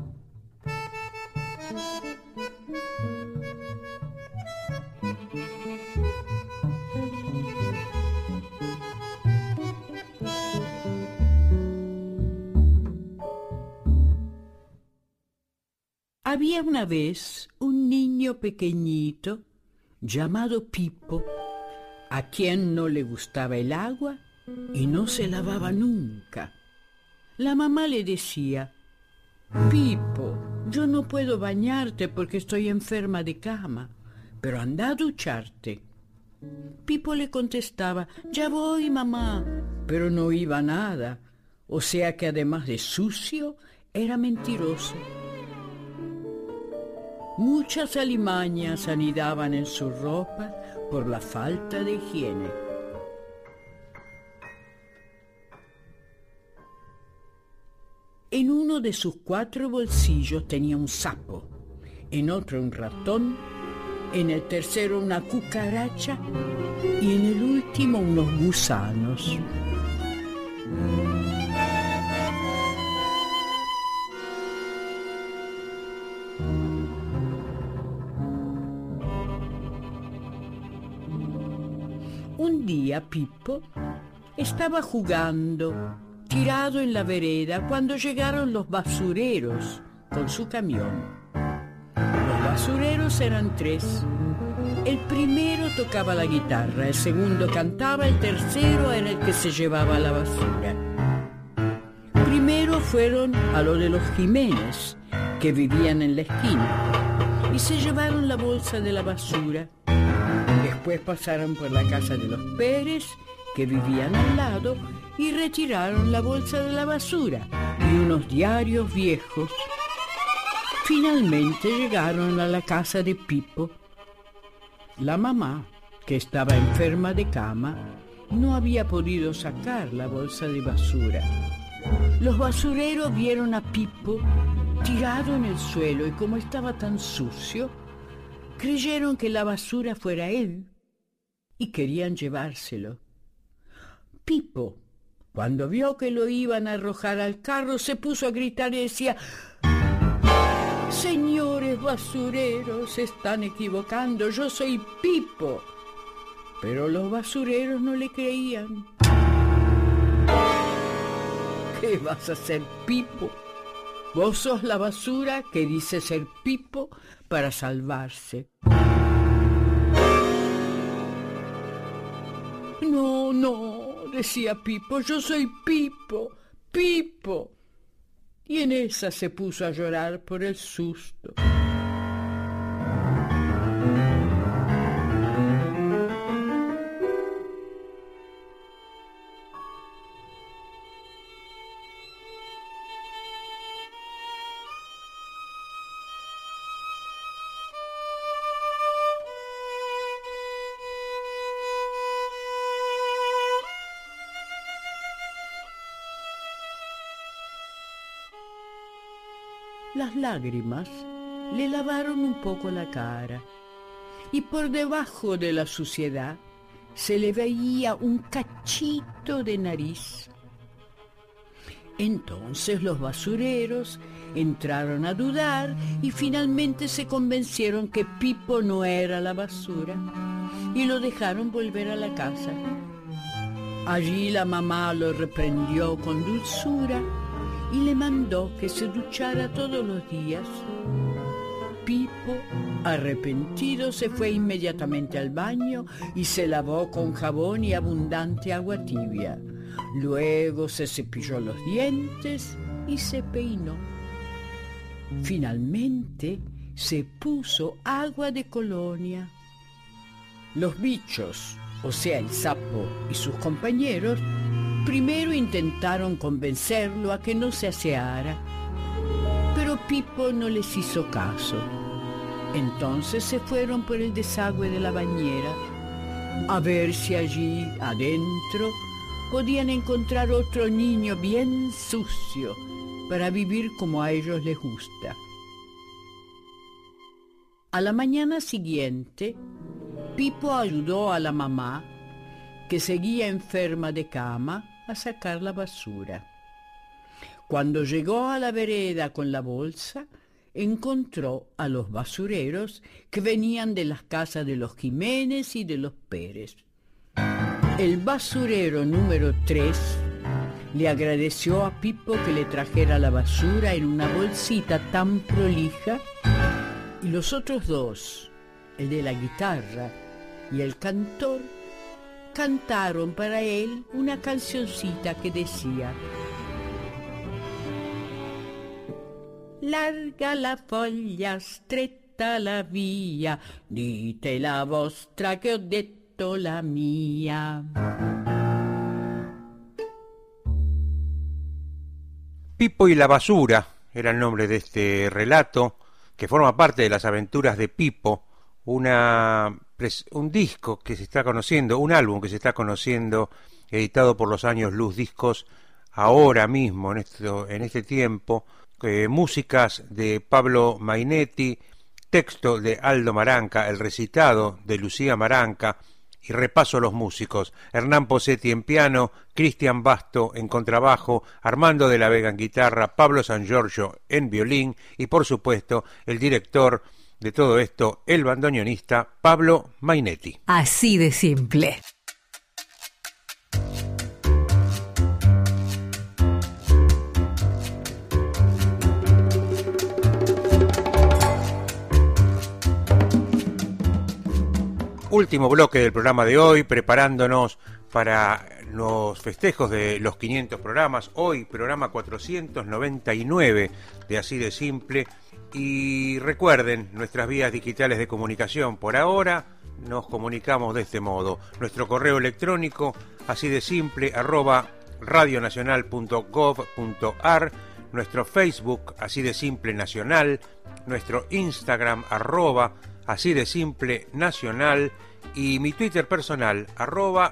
Había una vez un niño pequeñito llamado Pipo, a quien no le gustaba el agua y no se lavaba nunca. La mamá le decía: Pipo, yo no puedo bañarte porque estoy enferma de cama, pero anda a ducharte. Pipo le contestaba: ya voy, mamá, pero no iba nada, o sea que además de sucio, era mentiroso. Muchas alimañas anidaban en su ropa por la falta de higiene. En uno de sus cuatro bolsillos tenía un sapo, en otro un ratón, en el tercero una cucaracha y en el último unos gusanos. Un día Pipo estaba jugando tirado en la vereda cuando llegaron los basureros con su camión. Los basureros eran tres. El primero tocaba la guitarra, el segundo cantaba, el tercero era el que se llevaba la basura. Primero fueron a lo de los Jiménez, que vivían en la esquina, y se llevaron la bolsa de la basura. Después pasaron por la casa de los Pérez, que vivían al lado, y retiraron la bolsa de la basura y unos diarios viejos. Finalmente llegaron a la casa de Pipo. La mamá, que estaba enferma de cama, no había podido sacar la bolsa de basura. Los basureros vieron a Pipo tirado en el suelo y como estaba tan sucio, creyeron que la basura fuera él y querían llevárselo. Pipo, cuando vio que lo iban a arrojar al carro, se puso a gritar y decía: señores basureros, se están equivocando, yo soy Pipo. Pero los basureros no le creían. ¿Qué vas a hacer, Pipo? Vos sos la basura que dice ser Pipo para salvarse. No, no, decía Pipo, yo soy Pipo, Pipo. Y en esa se puso a llorar por el susto. Las lágrimas le lavaron un poco la cara y por debajo de la suciedad se le veía un cachito de nariz. Entonces los basureros entraron a dudar y finalmente se convencieron que Pipo no era la basura y lo dejaron volver a la casa. Allí la mamá lo reprendió con dulzura y le mandó que se duchara todos los días. Pipo, arrepentido, se fue inmediatamente al baño y se lavó con jabón y abundante agua tibia. Luego se cepilló los dientes y se peinó. Finalmente se puso agua de colonia. Los bichos, o sea el sapo y sus compañeros, primero intentaron convencerlo a que no se aseara, pero Pipo no les hizo caso. Entonces se fueron por el desagüe de la bañera a ver si allí adentro podían encontrar otro niño bien sucio para vivir como a ellos les gusta. A la mañana siguiente, Pipo ayudó a la mamá, que seguía enferma de cama, a sacar la basura. Cuando llegó a la vereda con la bolsa, encontró a los basureros que venían de las casas de los Jiménez y de los Pérez. El basurero número tres le agradeció a Pipo que le trajera la basura en una bolsita tan prolija, y los otros dos, el de la guitarra y el cantor, cantaron para él una cancioncita que decía: larga la foglia, stretta la via, dite la vostra che ho detto la mia. Pipo y la basura era el nombre de este relato, que forma parte de las aventuras de Pipo, una, un disco que se está conociendo, un álbum que se está conociendo, editado por los Años Luz Discos, ahora mismo, en, esto, en este tiempo, eh, músicas de Pablo Mainetti, texto de Aldo Maranca, el recitado de Lucía Maranca, y repaso a los músicos: Hernán Posetti en piano, Cristian Basto en contrabajo, Armando de la Vega en guitarra, Pablo San Giorgio en violín y, por supuesto, el director de todo esto, el bandoneonista Pablo Mainetti. Así de simple. Último bloque del programa de hoy, preparándonos para los festejos de los quinientos programas. Hoy, programa cuatrocientos noventa y nueve de Así de Simple. Y recuerden nuestras vías digitales de comunicación. Por ahora nos comunicamos de este modo: nuestro correo electrónico, así de simple, arroba radionacional punto gov punto ar, nuestro Facebook, Así de Simple Nacional, nuestro Instagram, arroba Así de Simple Nacional, y mi Twitter personal, arroba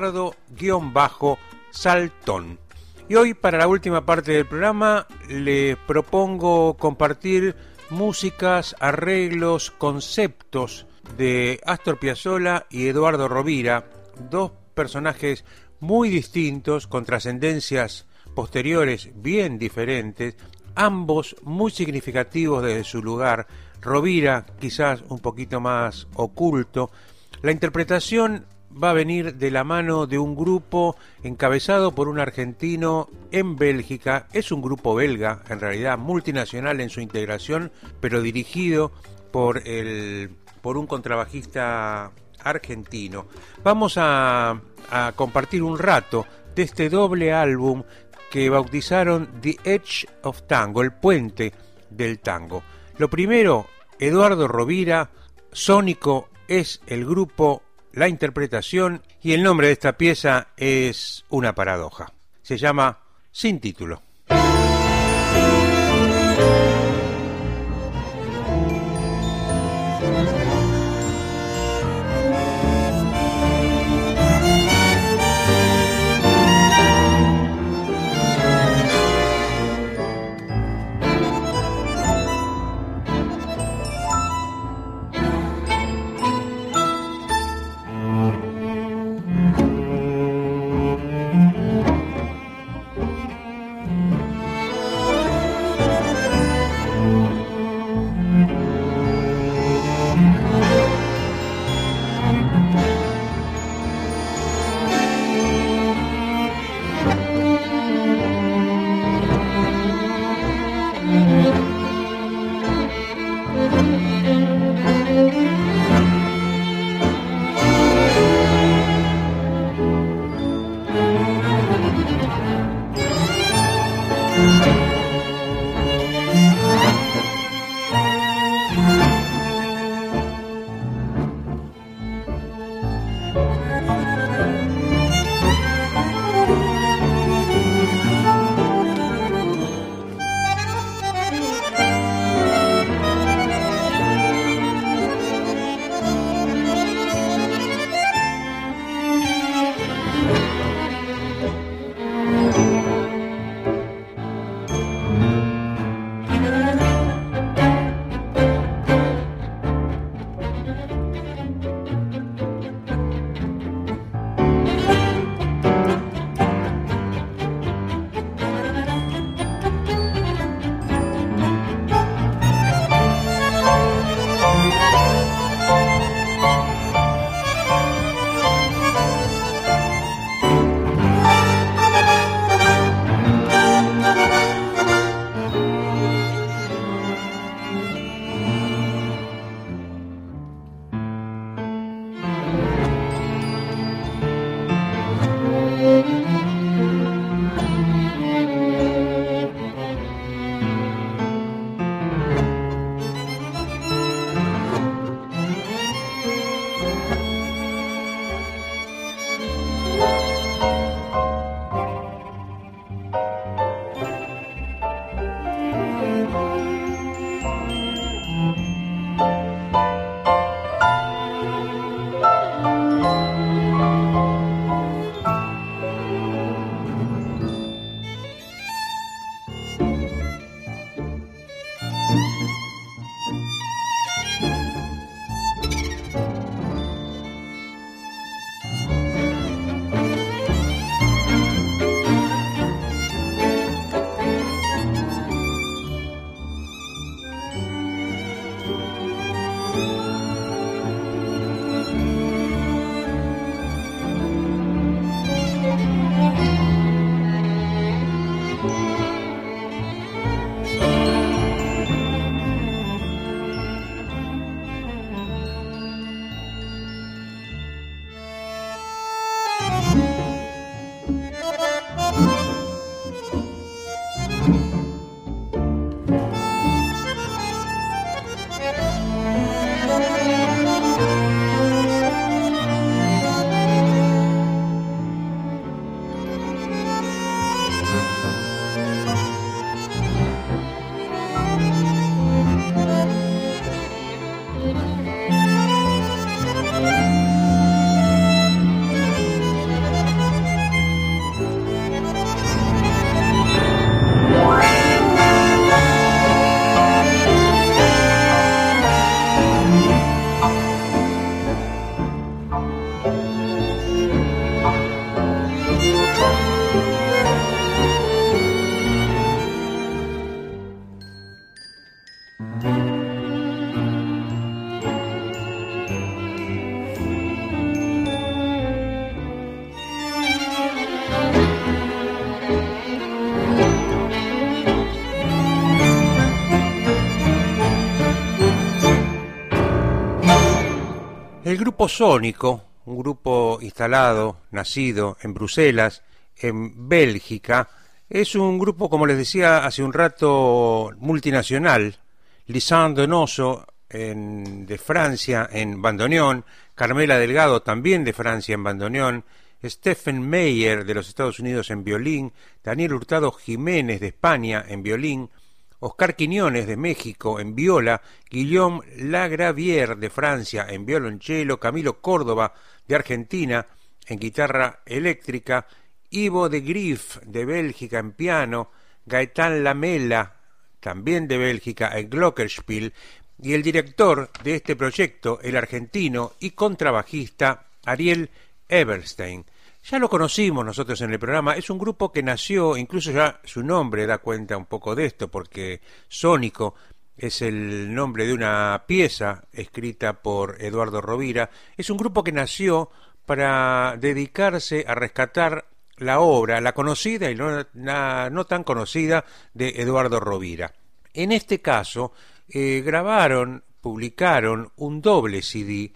Ricardo-Saltón. Y hoy, para la última parte del programa, les propongo compartir músicas, arreglos, conceptos de Astor Piazzolla y Eduardo Rovira, dos personajes muy distintos, con trascendencias posteriores bien diferentes, ambos muy significativos desde su lugar. Rovira quizás un poquito más oculto. La interpretación va a venir de la mano de un grupo encabezado por un argentino en Bélgica. Es un grupo belga, en realidad multinacional en su integración, pero dirigido por, el, por un contrabajista argentino. Vamos a, a compartir un rato de este doble álbum que bautizaron The Edge of Tango, el puente del tango. Lo primero, Eduardo Rovira, Sónico es el grupo, la interpretación, y el nombre de esta pieza es una paradoja. Se llama Sin Título. El grupo Sónico, un grupo instalado, nacido en Bruselas, en Bélgica, es un grupo, como les decía hace un rato, multinacional. Lisanne Donoso en, de Francia en bandoneón, Carmela Delgado también de Francia en bandoneón, Stephen Meyer de los Estados Unidos en violín, Daniel Hurtado Jiménez de España en violín, Oscar Quiñones de México en viola, Guillaume Lagravière de Francia en violonchelo, Camilo Córdoba de Argentina en guitarra eléctrica, Ivo de Grief de Bélgica en piano, Gaetán Lamela también de Bélgica en glockenspiel, y el director de este proyecto, el argentino y contrabajista Ariel Eberstein. Ya lo conocimos nosotros en el programa, es un grupo que nació, incluso ya su nombre da cuenta un poco de esto, porque Sónico es el nombre de una pieza escrita por Eduardo Rovira. Es un grupo que nació para dedicarse a rescatar la obra, la conocida y no, la no tan conocida de Eduardo Rovira. En este caso, eh, grabaron, publicaron un doble C D,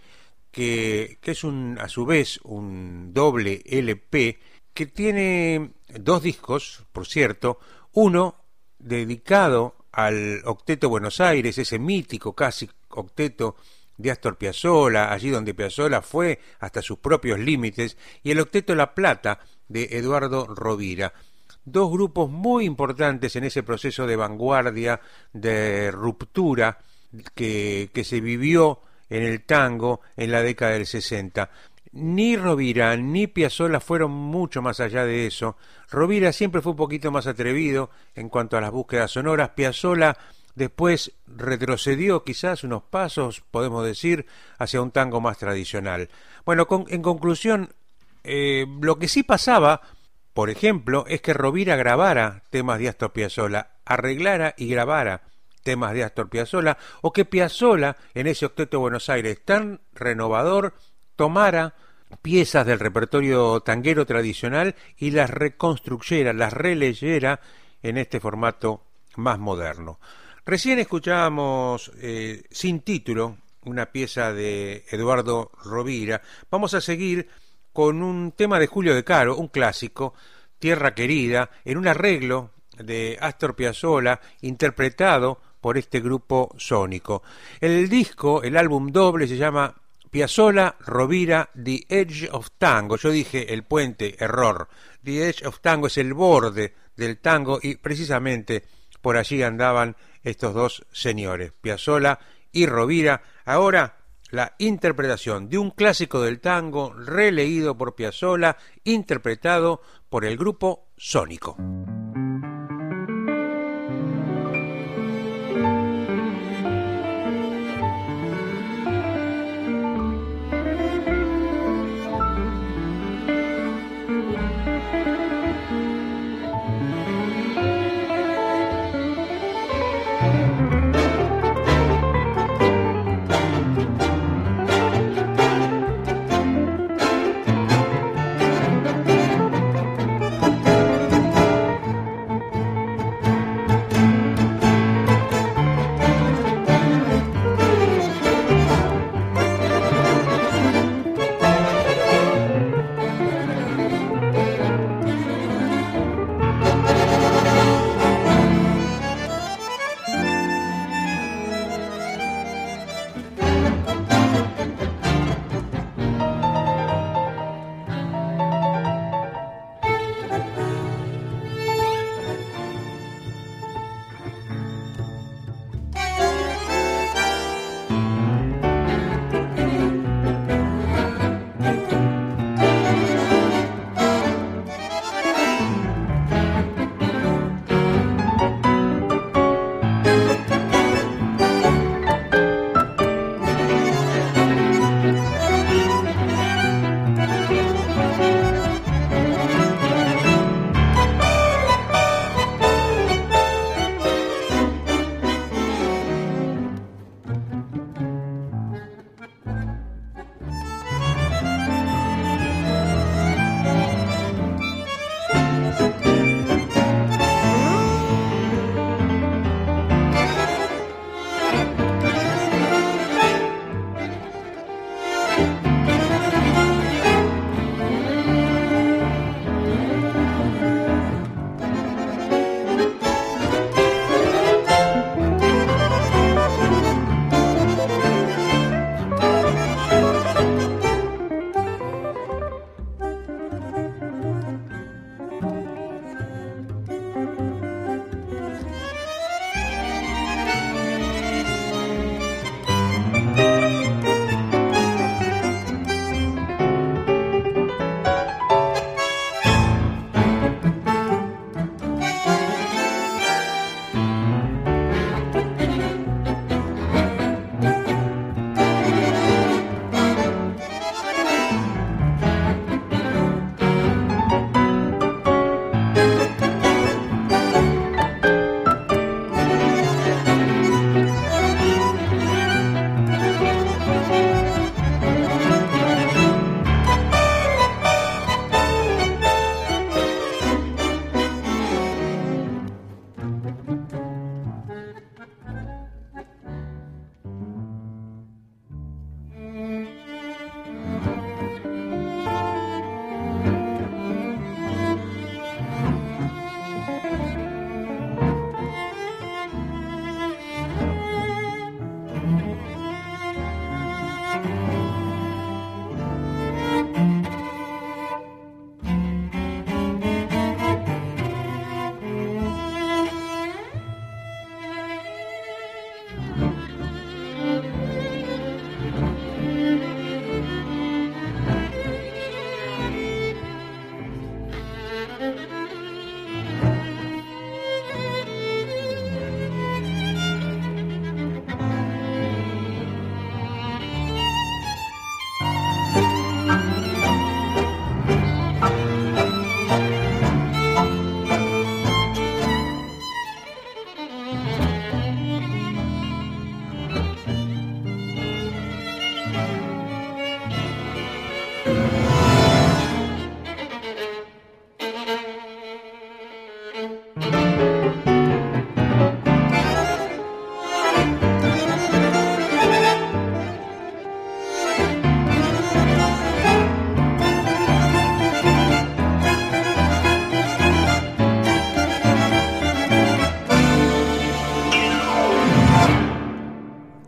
Que, que es un, a su vez un doble L P, que tiene dos discos, por cierto, uno dedicado al Octeto Buenos Aires, ese mítico casi octeto de Astor Piazzolla, allí donde Piazzolla fue hasta sus propios límites, y el Octeto La Plata de Eduardo Rovira. Dos grupos muy importantes en ese proceso de vanguardia, de ruptura que, que se vivió en el tango en la década del sesenta. Ni Rovira ni Piazzolla fueron mucho más allá de eso. Rovira siempre fue un poquito más atrevido en cuanto a las búsquedas sonoras. Piazzolla después retrocedió quizás unos pasos, podemos decir, hacia un tango más tradicional. Bueno, con, en conclusión, eh, lo que sí pasaba, por ejemplo, es que Rovira grabara temas de Astor Piazzolla, arreglara y grabara temas de Astor Piazzolla, o que Piazzolla, en ese Octeto Buenos Aires tan renovador, tomara piezas del repertorio tanguero tradicional y las reconstruyera, las releyera en este formato más moderno. Recién escuchábamos eh, Sin Título, una pieza de Eduardo Rovira. Vamos a seguir con un tema de Julio De Caro, un clásico, Tierra Querida, en un arreglo de Astor Piazzolla, interpretado por este grupo Sónico. El disco, el álbum doble, se llama Piazzolla Rovira The Edge of Tango. Yo dije el puente, error. The Edge of Tango es el borde del tango, y precisamente por allí andaban estos dos señores, Piazzolla y Rovira. Ahora la interpretación de un clásico del tango releído por Piazzolla, interpretado por el grupo Sónico.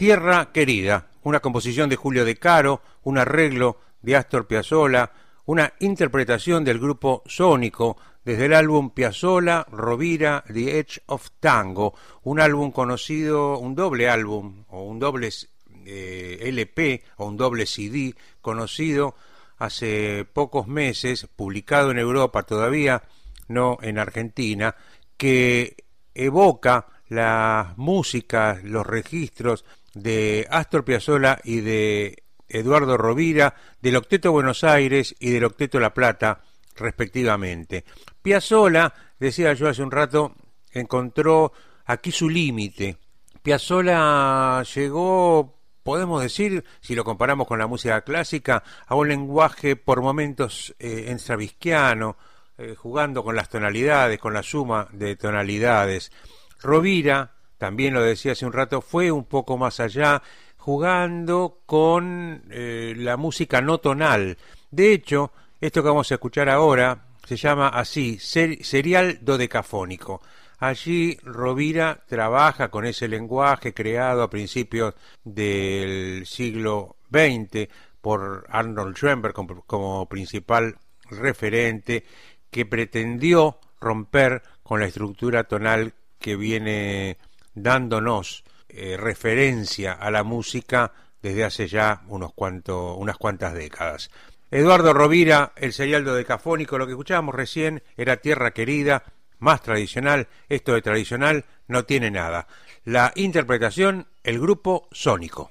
Tierra Querida, una composición de Julio De Caro, un arreglo de Astor Piazzolla, una interpretación del grupo Sónico desde el álbum Piazzolla Rovira The Edge of Tango, un álbum conocido, un doble álbum o un doble eh, L P o un doble C D conocido hace pocos meses, publicado en Europa todavía, no en Argentina, que evoca la música, los registros de Astor Piazzolla y de Eduardo Rovira, del Octeto Buenos Aires y del Octeto La Plata, respectivamente. Piazzolla, decía yo hace un rato, encontró aquí su límite. Piazzolla llegó, podemos decir, si lo comparamos con la música clásica, a un lenguaje por momentos eh, stravinskiano, eh, jugando con las tonalidades, con la suma de tonalidades. Rovira, también lo decía hace un rato, fue un poco más allá, jugando con eh, la música no tonal. De hecho, esto que vamos a escuchar ahora se llama así, ser, serial dodecafónico. Allí Rovira trabaja con ese lenguaje creado a principios del siglo veinte por Arnold Schoenberg como, como principal referente, que pretendió romper con la estructura tonal que viene dándonos eh, referencia a la música desde hace ya unos cuantos, unas cuantas décadas. Eduardo Rovira, el serial dodecafónico, lo que escuchábamos recién era Tierra Querida, más tradicional. Esto de tradicional no tiene nada. La interpretación, el grupo Sónico.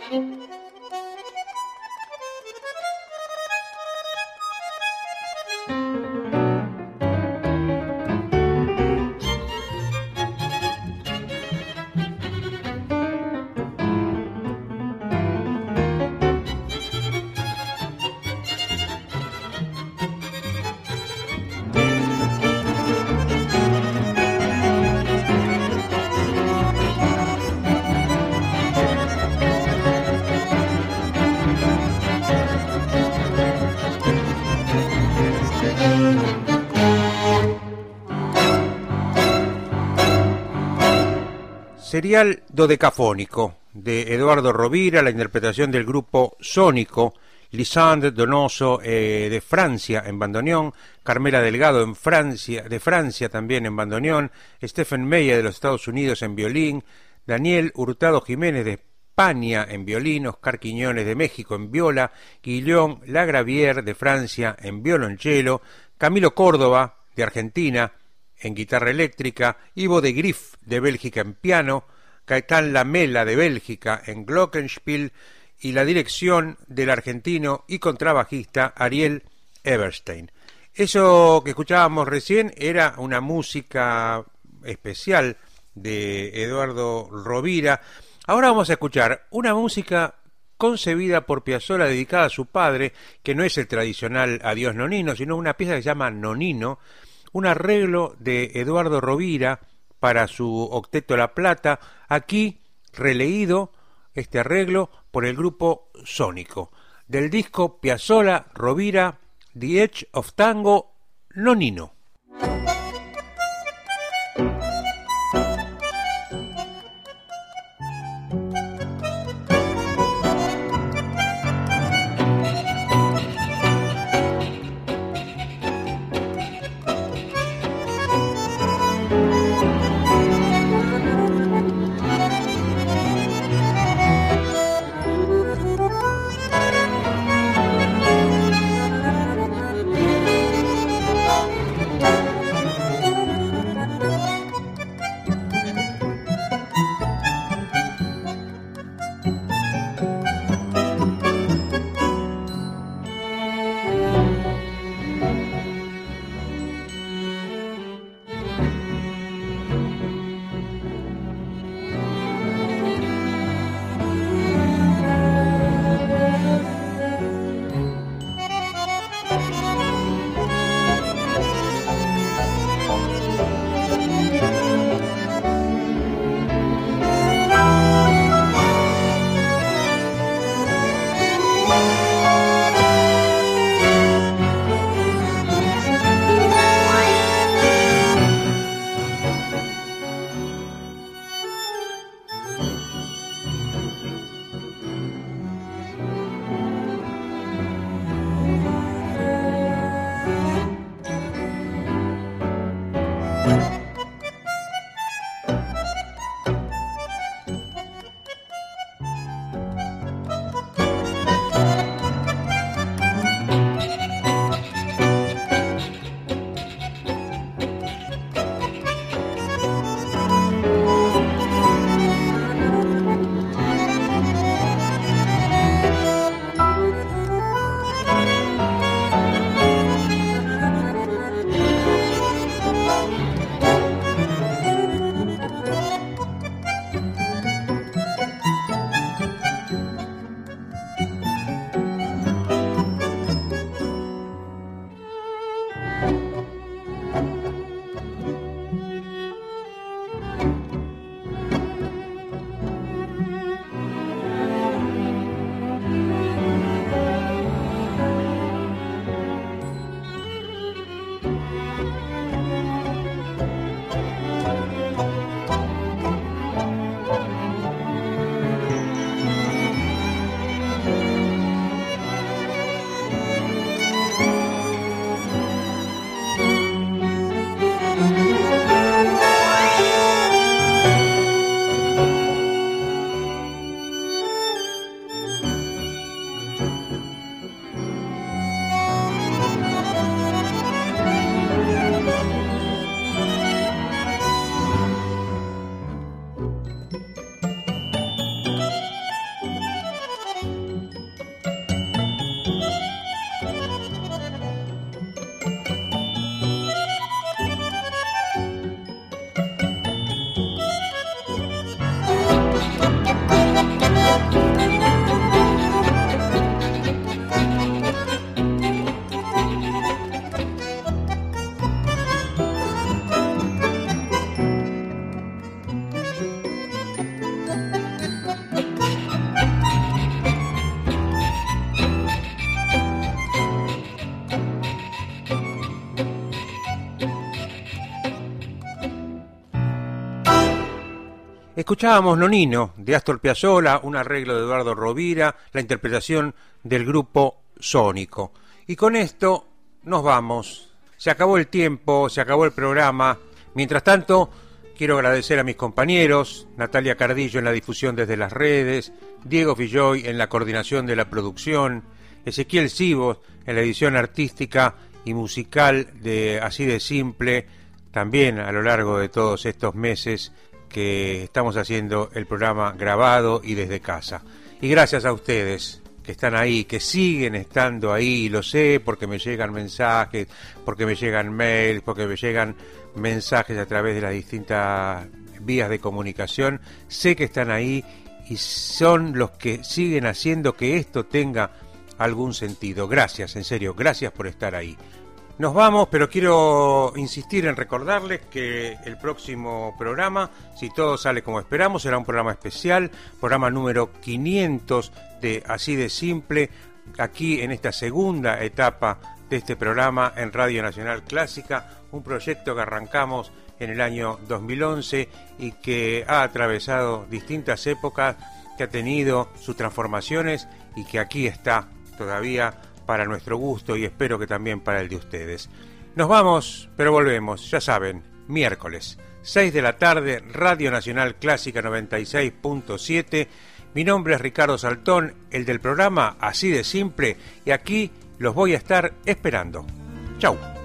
Serial dodecafónico de Eduardo Rovira, la interpretación del grupo Sónico, Lisandre Donoso eh, de Francia en bandoneón, Carmela Delgado en Francia, de Francia también en bandoneón, Stephen Meyer de los Estados Unidos en violín, Daniel Hurtado Jiménez de España en violín, Oscar Quiñones de México en viola, Guillaume Lagravière de Francia en violonchelo, Camilo Córdoba de Argentina en guitarra eléctrica, Ivo de Griff de Bélgica en piano, Gaetán Lamela de Bélgica en glockenspiel y la dirección del argentino y contrabajista Ariel Eberstein. Eso que escuchábamos recién era una música especial de Eduardo Rovira. Ahora vamos a escuchar una música concebida por Piazzolla dedicada a su padre, que no es el tradicional Adiós Nonino, sino una pieza que se llama Nonino, un arreglo de Eduardo Rovira para su octeto La Plata, aquí releído este arreglo por el grupo Sónico, del disco Piazzolla Rovira The Edge of Tango Nonino. Escuchábamos Nonino de Astor Piazzolla, un arreglo de Eduardo Rovira, la interpretación del grupo Sónico. Y con esto nos vamos. Se acabó el tiempo, se acabó el programa. Mientras tanto, quiero agradecer a mis compañeros, Natalia Cardillo en la difusión desde las redes, Diego Filloy en la coordinación de la producción, Ezequiel Sivos en la edición artística y musical de Así de Simple, también a lo largo de todos estos meses que estamos haciendo el programa grabado y desde casa. Y gracias a ustedes que están ahí, que siguen estando ahí, lo sé porque me llegan mensajes, porque me llegan mails, porque me llegan mensajes a través de las distintas vías de comunicación, sé que están ahí y son los que siguen haciendo que esto tenga algún sentido. Gracias, en serio, gracias por estar ahí. Nos vamos, pero quiero insistir en recordarles que el próximo programa, si todo sale como esperamos, será un programa especial, programa número quinientos de Así de Simple, aquí en esta segunda etapa de este programa en Radio Nacional Clásica, un proyecto que arrancamos en el año dos mil once y que ha atravesado distintas épocas, que ha tenido sus transformaciones y que aquí está todavía para nuestro gusto y espero que también para el de ustedes. Nos vamos, pero volvemos, ya saben, miércoles, seis de la tarde, Radio Nacional Clásica noventa y seis punto siete. Mi nombre es Ricardo Saltón, el del programa Así de Simple, y aquí los voy a estar esperando. Chau.